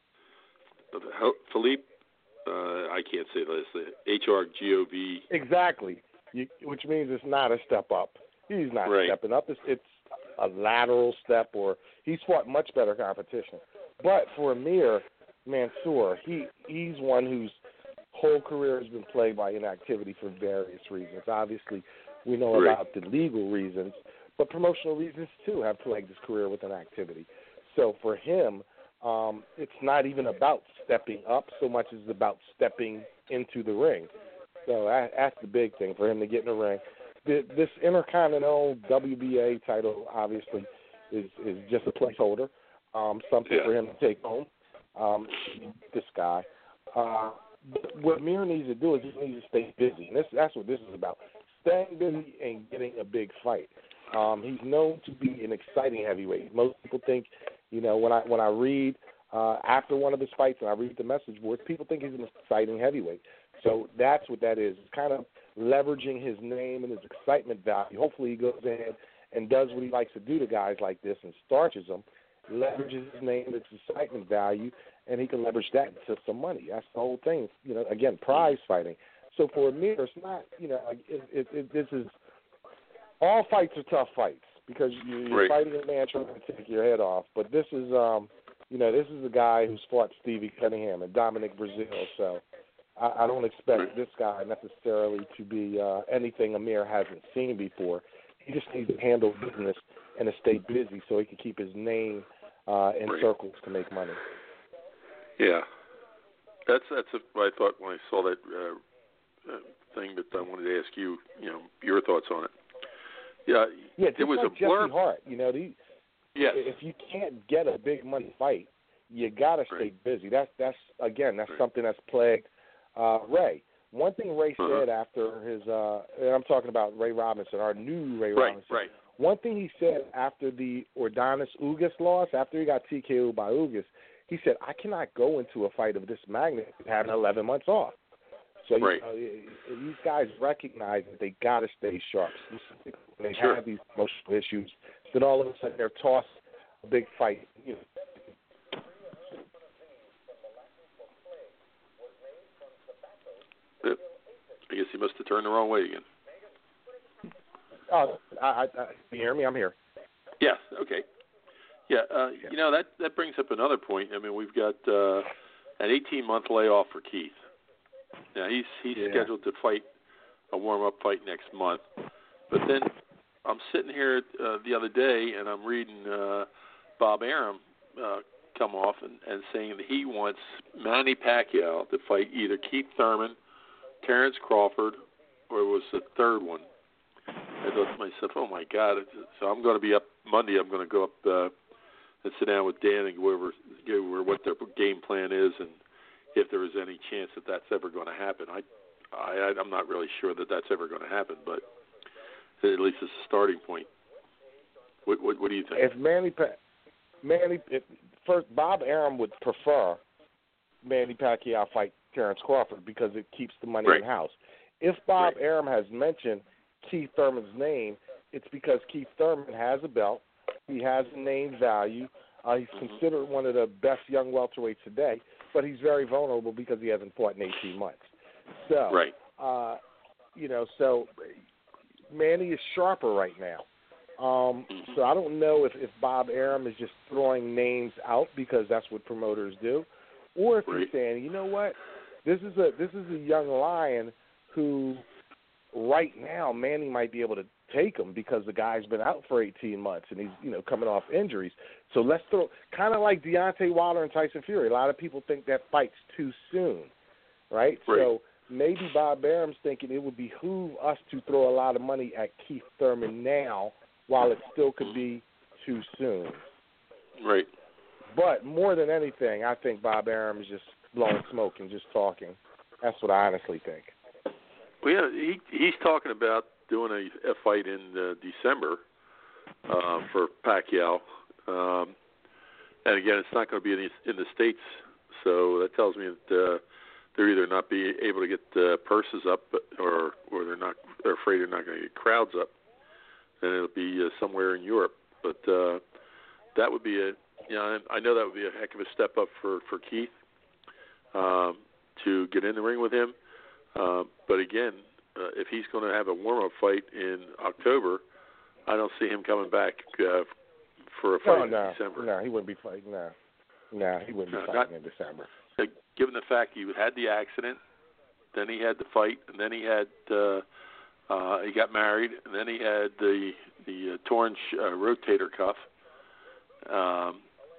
Philippe, uh, I can't say this, H R G O V. Exactly, you, which means it's not a step up. He's not right. stepping up. It's, it's a lateral step, or he's fought much better competition. But for Amir Mansour, he he's one whose whole career has been plagued by inactivity for various reasons. Obviously, we know right. about the legal reasons, but promotional reasons, too, have plagued his career with inactivity. So for him, um, it's not even about stepping up so much as it's about stepping into the ring. So that, that's the big thing for him to get in the ring. The, this Intercontinental W B A title, obviously, is, is just a placeholder. Um, something yeah. for him to take home, um, this guy. Uh, what Mir needs to do is he needs to stay busy. And this, that's what this is about, staying busy and getting a big fight. Um, he's known to be an exciting heavyweight. Most people think, you know, when I when I read uh, after one of his fights and I read the message boards, people think he's an exciting heavyweight. So that's what that is. It's kind of leveraging his name and his excitement value. Hopefully he goes ahead and does what he likes to do to guys like this and starches them. Leverages his name, its excitement value, and he can leverage that into some money. That's the whole thing. You know, again, prize fighting. So for Amir, it's not, you know, like it, it, it, this is, all fights are tough fights because you, you're right. fighting a man trying to take your head off. But this is, um, you know, this is a guy who's fought Stevie Cunningham and Dominic Brazil. So I, I don't expect right. this guy necessarily to be uh, anything Amir hasn't seen before. He just needs to handle business and to stay busy so he can keep his name uh, in right. circles to make money. Yeah, that's that's what I thought when I saw that uh, uh, thing. That I wanted to ask you, you know, your thoughts on it. Yeah, yeah, just it was like a Jesse blurb. Hart. You know, the, yes. if you can't get a big money fight, you gotta stay right. busy. That's that's again, that's right. something that's plagued uh, Ray. One thing Ray uh-huh. said after his, uh, and I'm talking about Ray Robinson, our new Ray right, Robinson. Right. One thing he said after the Ordonis Ugas loss, after he got T K O'd by Ugas, he said, "I cannot go into a fight of this magnitude having eleven months off." So right. you know, these guys recognize that they got to stay sharp. When they sure. have these emotional issues, then all of a sudden they're tossed a big fight. You know. I guess he must have turned the wrong way again. Oh, I, I, I, can you hear me? I'm here. Yes. Okay. Yeah. Uh, yeah. You know, that that brings up another point. I mean, we've got uh, an eighteen-month layoff for Keith. Now he's he's yeah. scheduled to fight a warm-up fight next month, but then I'm sitting here uh, the other day and I'm reading uh, Bob Arum uh, come off and, and saying that he wants Manny Pacquiao to fight either Keith Thurman, Terrence Crawford, or it was the third one. I thought to myself, oh, my God. So I'm going to be up Monday. I'm going to go up uh, and sit down with Dan and go over, go over what their game plan is and if there is any chance that that's ever going to happen. I, I, I'm not really sure that that's ever going to happen, but at least it's a starting point. What, what, what do you think? If Manny, pa- Manny, if, first Bob Arum would prefer Manny Pacquiao fight Terrence Crawford because it keeps the money right. in house. If Bob right. Arum has mentioned Keith Thurman's name, it's because Keith Thurman has a belt. He has a name value. Uh, he's mm-hmm. considered one of the best young welterweights today, but he's very vulnerable because he hasn't fought in eighteen months. So, right. uh, you know, so Manny is sharper right now. Um, mm-hmm. So I don't know if, if Bob Arum is just throwing names out because that's what promoters do, or if right. he's saying, you know what, this is a this is a young lion who right now Manny might be able to take him because the guy's been out for eighteen months and he's, you know, coming off injuries. So let's throw, kind of like Deontay Wilder and Tyson Fury. A lot of people think that fight's too soon, right? right. So maybe Bob Arum's thinking it would behoove us to throw a lot of money at Keith Thurman now while it still could be too soon. Right. But more than anything, I think Bob Arum is just blowing smoke and just talking. That's what I honestly think. Well, yeah, he he's talking about doing a, a fight in uh, December uh, for Pacquiao, um, and again, it's not going to be in the, in the States, so that tells me that uh, they're either not be able to get uh, purses up, or or they're not they're afraid they're not going to get crowds up, and it'll be uh, somewhere in Europe. But uh, that would be a you know I know that would be a heck of a step up for for Keith um, to get in the ring with him. Uh, but again, uh, if he's going to have a warm-up fight in October, I don't see him coming back uh, for a fight no, in no, December. No, he wouldn't be fighting. No, no, he wouldn't no, be fighting not, in December. Uh, given the fact he had the accident, then he had the fight, and then he had uh, uh, he got married, and then he had the the uh, torn sh- uh, rotator cuff. Um,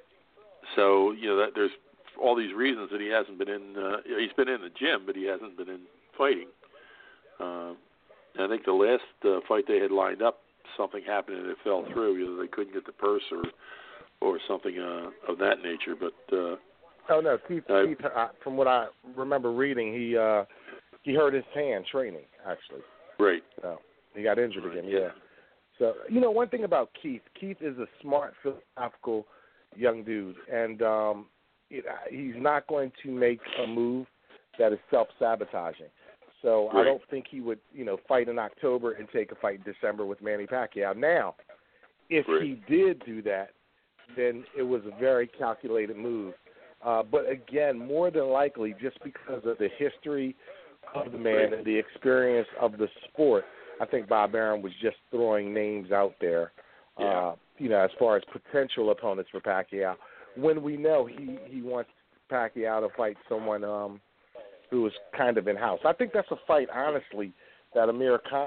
so you know that there's all these reasons that he hasn't been in. Uh, he's been in the gym, but he hasn't been in fighting. Uh, I think the last uh, fight they had lined up, something happened and it fell through. Either they couldn't get the purse or or something uh, of that nature. But uh, oh no, Keith, uh, Keith uh, from what I remember reading, he uh, he hurt his hand training actually. Right. So he got injured right, again. Yeah. Yeah. So you know, one thing about Keith, Keith is a smart, philosophical young dude, and um, it, he's not going to make a move that is self-sabotaging. So right. I don't think he would, you know, fight in October and take a fight in December with Manny Pacquiao. Now, if right. he did do that, then it was a very calculated move. Uh, but again, more than likely, just because of the history of the man right. and the experience of the sport, I think Bob Arum was just throwing names out there, yeah. uh, you know, as far as potential opponents for Pacquiao. When we know he, he wants Pacquiao to fight someone um, who is kind of in-house. I think that's a fight, honestly, that Amir Khan,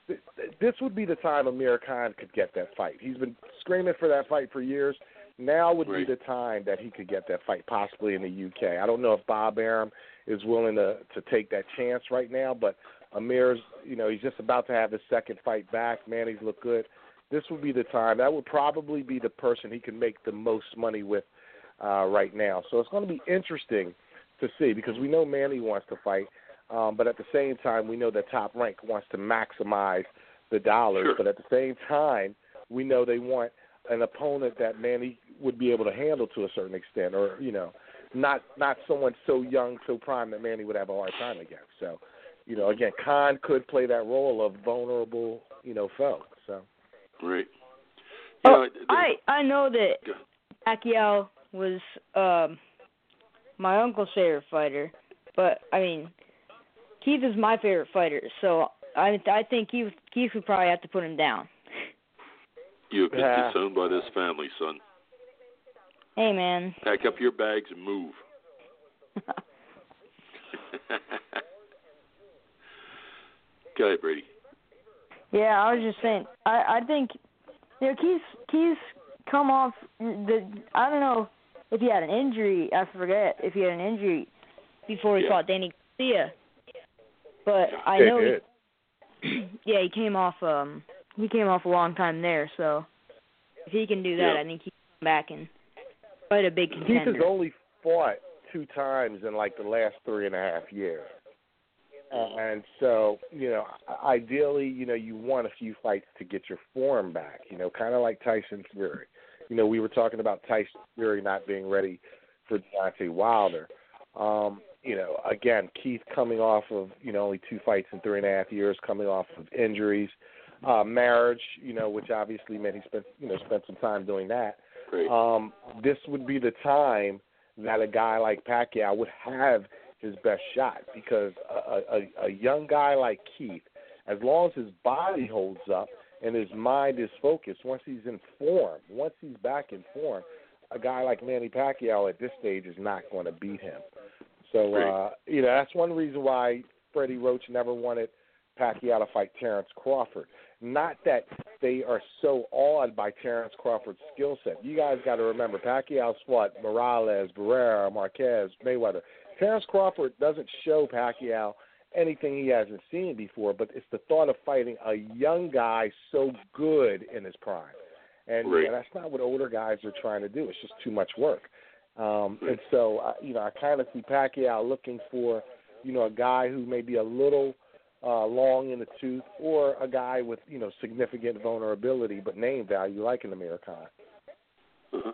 th- this would be the time Amir Khan could get that fight. He's been screaming for that fight for years. Now would right. be the time that he could get that fight, possibly in the U K. I don't know if Bob Arum is willing to, to take that chance right now, but Amir's, you know, he's just about to have his second fight back. Manny's look good. This would be the time. That would probably be the person he can make the most money with uh, right now. So it's going to be interesting to see because we know Manny wants to fight, um, but at the same time we know that Top Rank wants to maximize the dollars. Sure. But at the same time, we know they want an opponent that Manny would be able to handle to a certain extent, or you know, not not someone so young, so prime that Manny would have a hard time against. So, you know, again, Khan could play that role of vulnerable, you know, foe. So, right. Oh, Yeah, I I know that Pacquiao was um, my uncle's favorite fighter, but I mean, Keith is my favorite fighter, so I I think Keith Keith would probably have to put him down. You have been Yeah. disowned by this family, son. Hey, man. Pack up your bags and move. Go ahead, Brady. Yeah, I was just saying. I I think you know Keith Keith's come off the. I don't know if he had an injury. I forget if he had an injury before he Yeah. fought Danny Garcia. But I They know. did. He, yeah, he came off. Um, he came off a long time there. So if he can do that, Yeah. I think he can come back and fight a big Keith contender. has only fought two times in like the last three and a half years. And so, you know, ideally, you know, you want a few fights to get your form back, you know, kind of like Tyson Fury. You know, we were talking about Tyson Fury not being ready for Deontay Wilder. Um, you know, again, Keith coming off of, you know, only two fights in three and a half years, coming off of injuries, uh, marriage, you know, which obviously meant he spent, you know, spent some time doing that. Great. Um, this would be the time that a guy like Pacquiao would have his best shot because a, a, a young guy like Keith, as long as his body holds up and his mind is focused, once he's in form, once he's back in form, a guy like Manny Pacquiao at this stage is not going to beat him. So, uh, you know, that's one reason why Freddie Roach never wanted Pacquiao to fight Terrence Crawford. Not that they are so awed by Terrence Crawford's skill set. You guys got to remember, Pacquiao's fought Morales, Barrera, Marquez, Mayweather. Terrence Crawford doesn't show Pacquiao anything he hasn't seen before, but it's the thought of fighting a young guy so good in his prime. And right. you know, that's not what older guys are trying to do. It's just too much work. Um, right. And so, uh, you know, I kind of see Pacquiao looking for, you know, a guy who may be a little uh, long in the tooth or a guy with, you know, significant vulnerability but name value like an Amir Khan. Uh-huh.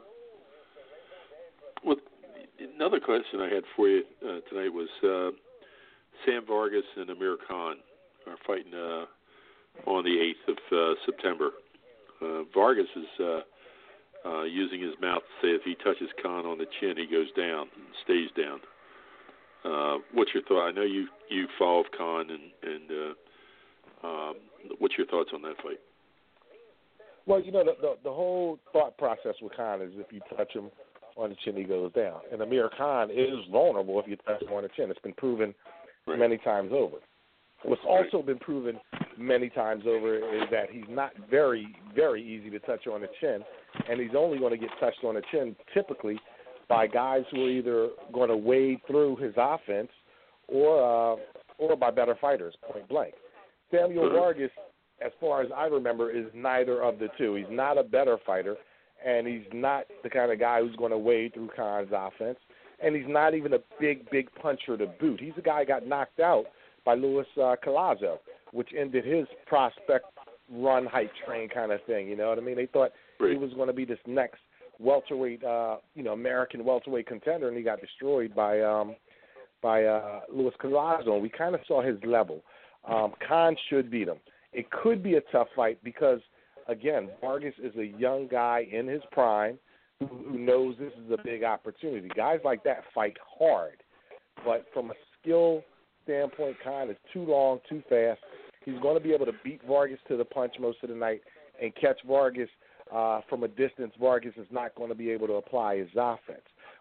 Well, another question I had for you uh, tonight was uh, Sam Vargas and Amir Khan are fighting uh, on the eighth of uh, September. Uh, Vargas is uh, uh, using his mouth to say if he touches Khan on the chin, he goes down, stays down. Uh, what's your thought? I know you you followed Khan, and, and uh, um, what's your thoughts on that fight? Well, you know, the, the the whole thought process with Khan is if you touch him on the chin, he goes down. And Amir Khan is vulnerable if you touch him on the chin. It's been proven right. many times over. What's also been proven many times over is that he's not very, very easy to touch on the chin, and he's only going to get touched on the chin typically by guys who are either going to wade through his offense or uh, or by better fighters, point blank. Samuel Vargas, as far as I remember, is neither of the two. He's not a better fighter, and he's not the kind of guy who's going to wade through Khan's offense, and he's not even a big, big puncher to boot. He's a guy who got knocked out by Luis uh, Collazo, which ended his prospect run hype train kind of thing. You know what I mean? They thought right. he was going to be this next welterweight, uh, you know, American welterweight contender, and he got destroyed by um, by uh, Luis Collazo. And we kind of saw his level. Um, Khan should beat him. It could be a tough fight because, again, Vargas is a young guy in his prime who, who knows this is a big opportunity. Guys like that fight hard, but from a skill standpoint, Khan is too long, too fast. He's going to be able to beat Vargas to the punch most of the night and catch Vargas uh, from a distance. Vargas is not going to be able to apply his offense.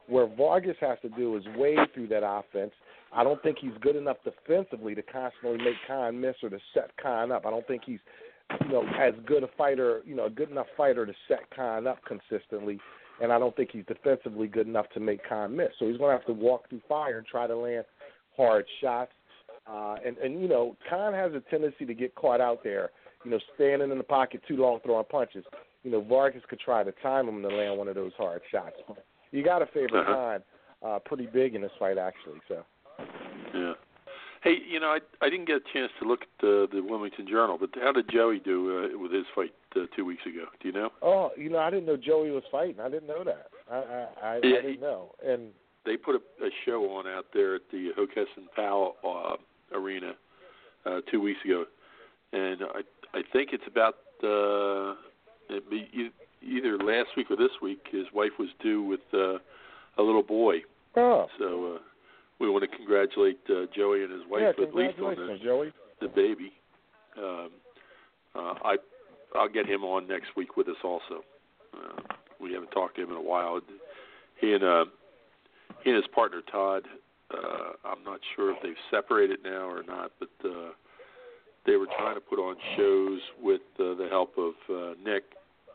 Where Vargas has to do is wade through that offense. I don't think he's good enough defensively to constantly make Khan miss or to set Khan up. I don't think he's, you know, as good a fighter, you know, a good enough fighter to set Khan up consistently. And I don't think he's defensively good enough to make Khan miss. So he's going to have to walk through fire and try to land hard shots. Uh, and, and, you know, Khan has a tendency to get caught out there, you know, standing in the pocket too long, throwing punches. You know, Vargas could try to time him to land one of those hard shots. You got to favor uh-huh. Khan uh, pretty big in this fight, actually. So. Yeah. Hey, you know, I I didn't get a chance to look at the, the Wilmington Journal, but how did Joey do uh, with his fight uh, two weeks ago? Do you know? Oh, you know, I didn't know Joey was fighting. I didn't know that. I I, I, yeah, I didn't know. And they put a, a show on out there at the Hockessin Powell uh, Arena uh, two weeks ago, and I I think it's about uh, it be either last week or this week. His wife was due with uh, a little boy. Oh. So. Uh, We want to congratulate uh, Joey and his wife yeah, at least on the, Joey. the baby. Um, uh, I I'll get him on next week with us also. Uh, we haven't talked to him in a while. He and uh, he and his partner Todd. Uh, I'm not sure if they've separated now or not, but uh, they were trying to put on shows with uh, the help of uh, Nick,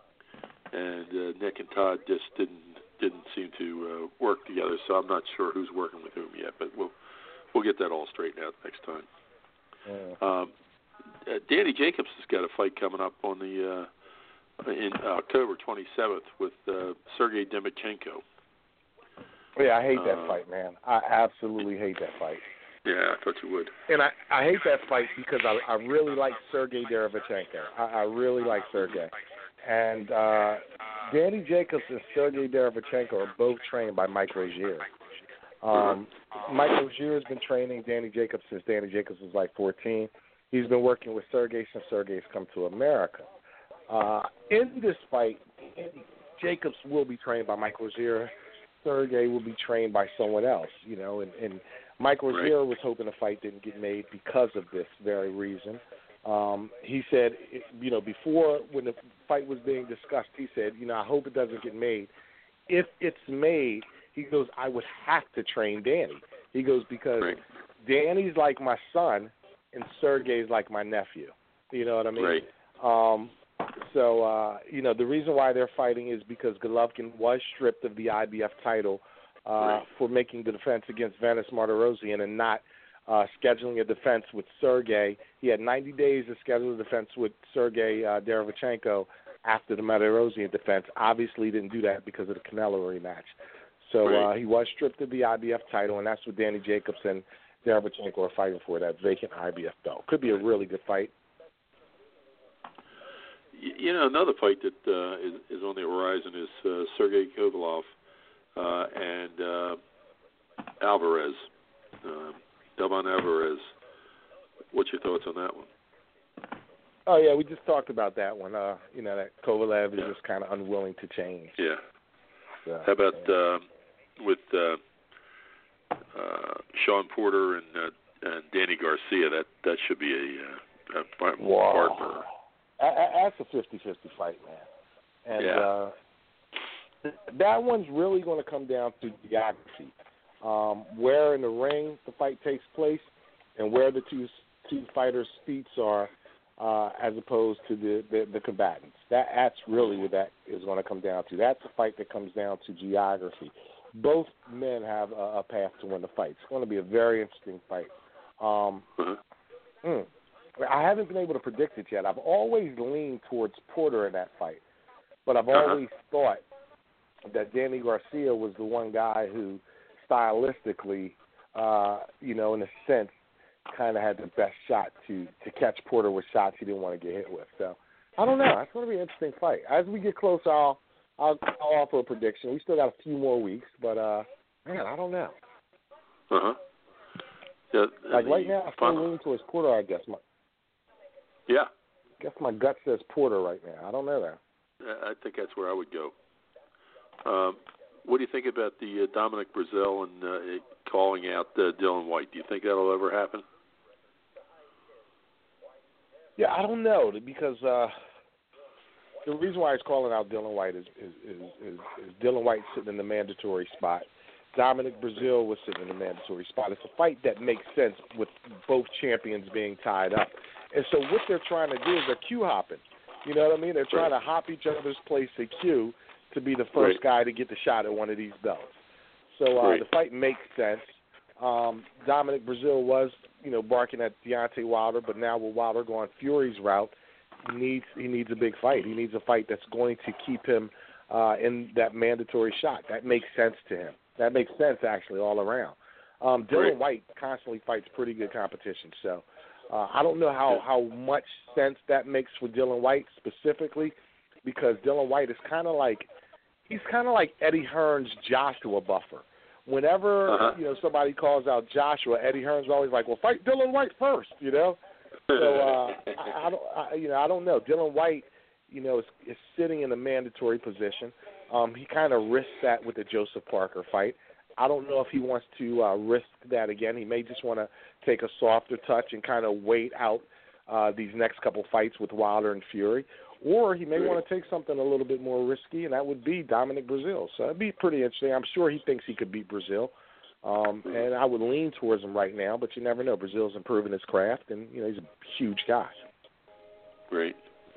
and uh, Nick and Todd just didn't. didn't seem to uh, work together, so I'm not sure who's working with whom yet, but we'll we'll get that all straightened out next time. Yeah. Um, uh, Danny Jacobs has got a fight coming up on the uh, in October twenty-seventh with uh, Sergey Demichenko. Yeah, I hate that uh, fight, man. I absolutely hate that fight. Yeah, I thought you would. And I, I hate that fight because I, I really like Sergey Derevyanchenko. I, I really like Sergey. And uh, Danny Jacobs and Sergey Derevyanchenko are both trained by Mike Rozier. Um, Mike Rozier has been training Danny Jacobs since Danny Jacobs was like fourteen. He's been working with Sergey since Sergey's come to America. Uh, in this fight, Danny Jacobs will be trained by Mike Rozier. Sergey will be trained by someone else, you know, and, and Mike Rozier right. was hoping the fight didn't get made because of this very reason. Um, he said, you know, before when the fight was being discussed, he said, you know, I hope it doesn't get made. If it's made, he goes, I would have to train Danny. He goes, because right. Danny's like my son and Sergey's like my nephew. You know what I mean? Right. Um, so, uh, you know, the reason why they're fighting is because Golovkin was stripped of the I B F title uh, right. for making the defense against Vanes Martirosyan and not Uh, scheduling a defense with Sergey. He had ninety days to schedule a defense with Sergey uh, Derevyanchenko after the Martirosyan defense. Obviously didn't do that because of the Canelo rematch. So right. uh, he was stripped of the I B F title, and that's what Danny Jacobs and Derevyanchenko are fighting for, that vacant I B F belt. Could be a really good fight. You know, another fight that uh, is, is on the horizon is uh, Sergey Kovalev uh, and uh, Alvarez. Uh, Delvon Alvarez. What's your thoughts on that one? Oh, yeah, we just talked about that one. Uh, you know, that Kovalev is yeah. just kind of unwilling to change. Yeah. So, How about yeah. uh, with uh, uh, Sean Porter and, uh, and Danny Garcia? That that should be a, uh, a partner. Wow. That's a fifty-fifty fight, man. And yeah. uh, that one's really going to come down to geography. Um, where in the ring the fight takes place and where the two two fighters' feet are uh, as opposed to the, the, the combatants. That, that's really what that is going to come down to. That's a fight that comes down to geography. Both men have a, a path to win the fight. It's going to be a very interesting fight. Um, mm, I haven't been able to predict it yet. I've always leaned towards Porter in that fight, but I've uh-huh. always thought that Danny Garcia was the one guy who stylistically, uh, you know, in a sense, kind of had the best shot to, to catch Porter with shots he didn't want to get hit with. So, I don't know. It's going to be an interesting fight. As we get closer, I'll, I'll, I'll offer a prediction. We still got a few more weeks, but, uh, man, I don't know. Uh-huh. Yeah, like, right now, I still lean towards Porter, I guess. My, yeah. I guess my gut says Porter right now. I don't know that. I think that's where I would go. Um, what do you think about the uh, Dominic Breazeale and uh, calling out uh, Dylan White? Do you think that'll ever happen? Yeah, I don't know, because uh, the reason why he's calling out Dylan White is is, is, is, is Dylan White sitting in the mandatory spot, Dominic Brazil was sitting in the mandatory spot. It's a fight that makes sense with both champions being tied up. And so what they're trying to do is they're Q hopping. You know what I mean? They're trying to hop each other's place to Q to be the first right. guy to get the shot at one of these belts. So uh, right. the fight makes sense. Um, Dominic Brazil was, you know, barking at Deontay Wilder, but now with Wilder going Fury's route, he needs he needs a big fight. He needs a fight that's going to keep him uh, in that mandatory shot. That makes sense to him. That makes sense, actually, all around. Um, Dylan right. White constantly fights pretty good competition, so uh, I don't know how, how much sense that makes for Dylan White specifically, because Dylan White is kind of like he's kind of like Eddie Hearn's Joshua buffer. Whenever uh-huh. you know somebody calls out Joshua, Eddie Hearn's always like, "Well, fight Dylan White first," you know. So uh, I, I don't, I, you know, I don't know. Dylan White, you know, is, is sitting in a mandatory position. Um, he kind of risked that with the Joseph Parker fight. I don't know if he wants to uh, risk that again. He may just want to take a softer touch and kind of wait out uh, these next couple fights with Wilder and Fury. Or he may want to take something a little bit more risky, and that would be Dominic Brazil. So it'd be pretty interesting. I'm sure he thinks he could beat Brazil. Um, and I would lean towards him right now, but you never know. Brazil's improving his craft, and, you know, he's a huge guy. Great.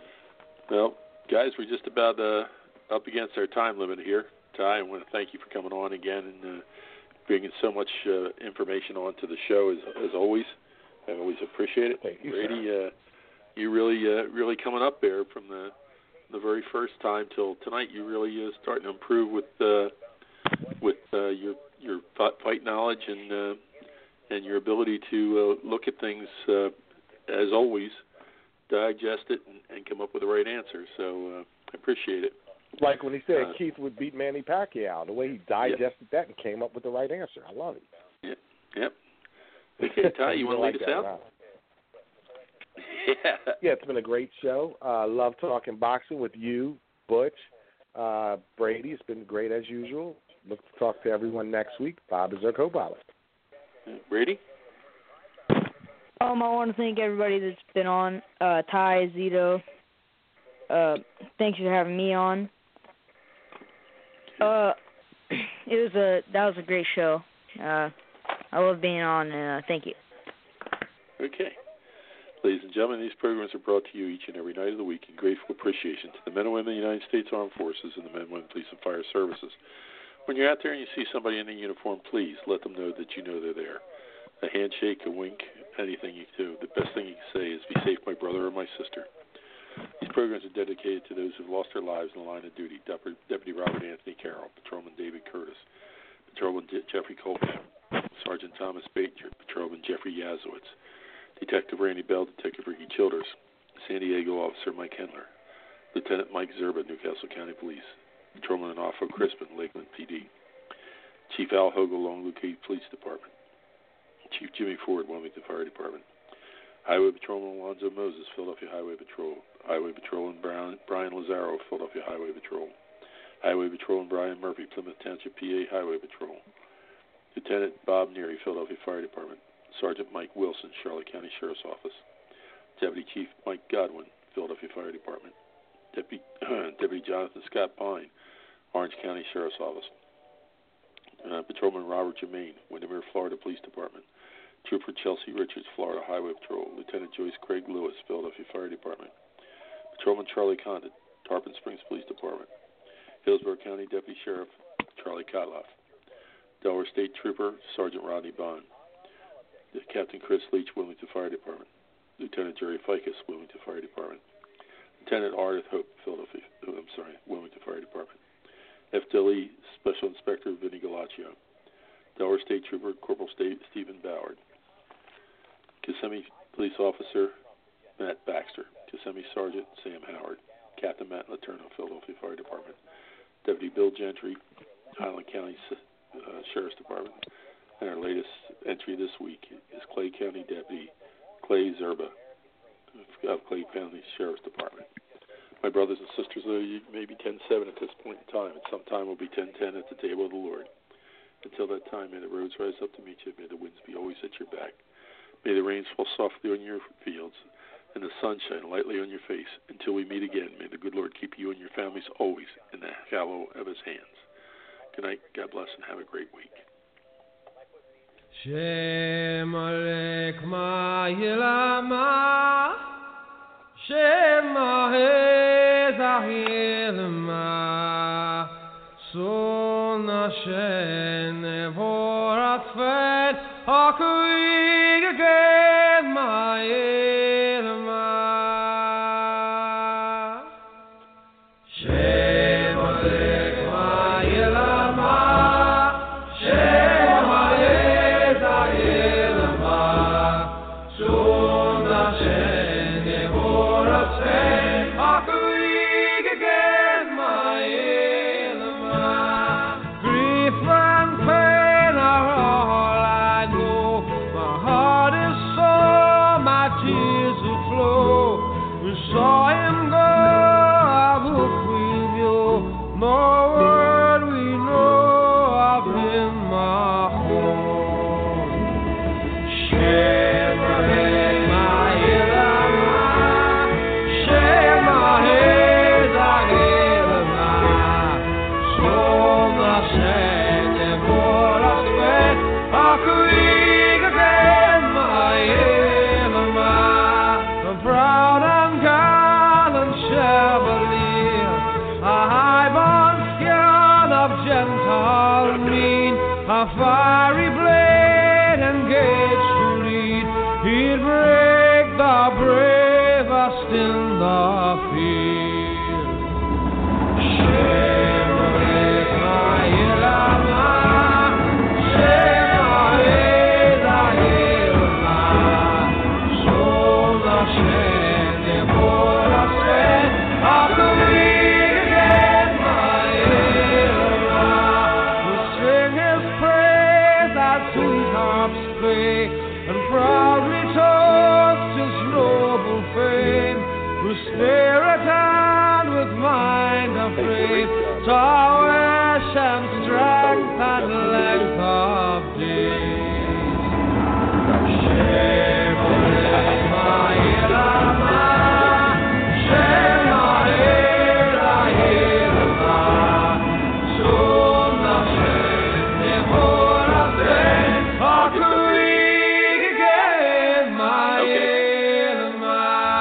Well, guys, we're just about uh, up against our time limit here. Ty, I want to thank you for coming on again and uh, bringing so much uh, information onto the show, as, as always. I always appreciate it. Thank you, Brady, uh, you really uh, really coming up there from the the very first time till tonight. You really uh, starting to improve with uh, with uh, your your fight knowledge and uh, and your ability to uh, look at things uh, as always, digest it, and, and come up with the right answer. So uh, I appreciate it. Like when he said uh, Keith would beat Manny Pacquiao, the way he digested yeah. that and came up with the right answer. I love it. Yep. Yep. Okay, Ty, you want to lead us out? Wow. Yeah. Yeah, it's been a great show. I uh, love talking boxing with you, Butch, uh, Brady. It's been great as usual. Look to talk to everyone next week. Bob is our co-pilot. Brady? Um, I want to thank everybody that's been on. Uh, Ty, Zito. Uh, thanks for having me on. Uh, it was a that was a great show. Uh, I love being on, and uh, thank you. Okay. Ladies and gentlemen, these programs are brought to you each and every night of the week in grateful appreciation to the men and women of the United States Armed Forces and the men and women Police and Fire Services. When you're out there and you see somebody in a uniform, please let them know that you know they're there. A handshake, a wink, anything you do. The best thing you can say is, "Be safe, my brother or my sister." These programs are dedicated to those who've lost their lives in the line of duty. Deputy Robert Anthony Carroll, Patrolman David Curtis, Patrolman Jeffrey Colton, Sergeant Thomas Baker, Patrolman Jeffrey Yazowitz, Detective Randy Bell, Detective Ricky Childers, San Diego Officer Mike Hendler, Lieutenant Mike Zerba, Newcastle County Police, Patrolman Anafo Crispin, Lakeland P D, Chief Al Hogle, Longview Police Department, Chief Jimmy Ford, Wilmington Fire Department, Highway Patrolman Alonzo Moses, Philadelphia Highway Patrol, Highway Patrolman Brian, Brian Lazaro, Philadelphia Highway Patrol, Highway Patrolman Brian Murphy, Plymouth Township, P A Highway Patrol, Lieutenant Bob Neary, Philadelphia Fire Department, Sergeant Mike Wilson, Charlotte County Sheriff's Office, Deputy Chief Mike Godwin, Philadelphia Fire Department, Deputy, Deputy Jonathan Scott Pine, Orange County Sheriff's Office, uh, Patrolman Robert Germain, Windermere, Florida Police Department, Trooper Chelsea Richards, Florida Highway Patrol, Lieutenant Joyce Craig Lewis, Philadelphia Fire Department, Patrolman Charlie Condit, Tarpon Springs Police Department, Hillsborough County Deputy Sheriff Charlie Kotloff, Delaware State Trooper Sergeant Rodney Bond, Captain Chris Leach, Wilmington Fire Department, Lieutenant Jerry Ficus, Wilmington Fire Department, Lieutenant Ardith Hope, Philadelphia, oh, I'm sorry, Wilmington Fire Department, F D L E Special Inspector Vinny Galaccio, Delaware State Trooper Corporal State Stephen Ballard, Kissimmee Police Officer Matt Baxter, Kissimmee Sergeant Sam Howard, Captain Matt Laterno, Philadelphia Fire Department, Deputy Bill Gentry, Highland County uh, Sheriff's Department, and our latest entry this week is Clay County Deputy Clay Zerba of Clay County Sheriff's Department. My brothers and sisters, though you may be ten seven at this point in time, at some time will be ten ten at the table of the Lord. Until that time, may the roads rise up to meet you, may the winds be always at your back. May the rains fall softly on your fields, and the sun shine lightly on your face. Until we meet again, may the good Lord keep you and your families always in the hallow of his hands. Good night, God bless, and have a great week. Shema lekma yilama, Shema hezahilma, Sona shene vorat fet, Akuig again my ilma. Shema lekma yilama, Shema hezahilma, Sona shene vorat fet, Akuig again my ilma. Grief and pain are all I know. My heart is sore, my tears will flow. We saw him go, I look with you. No word we know of him, my home. Shema lekma yilama, Shema hezahilma, Sona shene vorat fet, Akuig again my ilma. The proud and gallant Chevalier, a high-born scion of gentle mien, a fiery blade engaged to lead, he'd break the bravest in the field. Shema lekma yilama, Shema hezahilma, Sona shene vorat fet, Akuig again my ilma. We'll sing his praise as sweet harps play, and proudly toast his noble fame. We'll stare at hand with mind of faith, prowess and strength and length of days. Shema lekma yilama, Shema hezahilma, Sona shene vorat fet, Akuig again my ilma.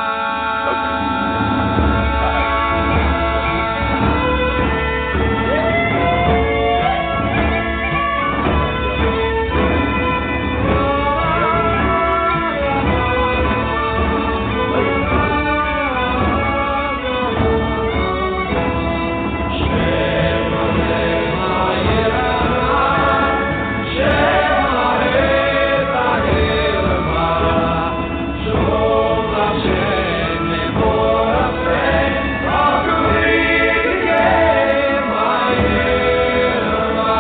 Shema lekma yilama, Shema hezahilma, Sona shene vorat fet, Akuig again my ilma.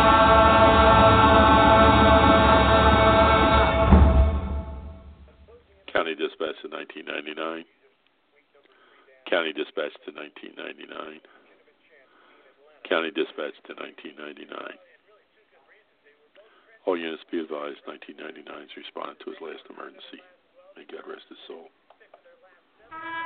County Dispatch to nineteen ninety-nine. County Dispatch to nineteen ninety-nine. County Dispatch to nineteen ninety-nine. All units be advised, nineteen ninety-nine has responded to his last emergency. May God rest his soul.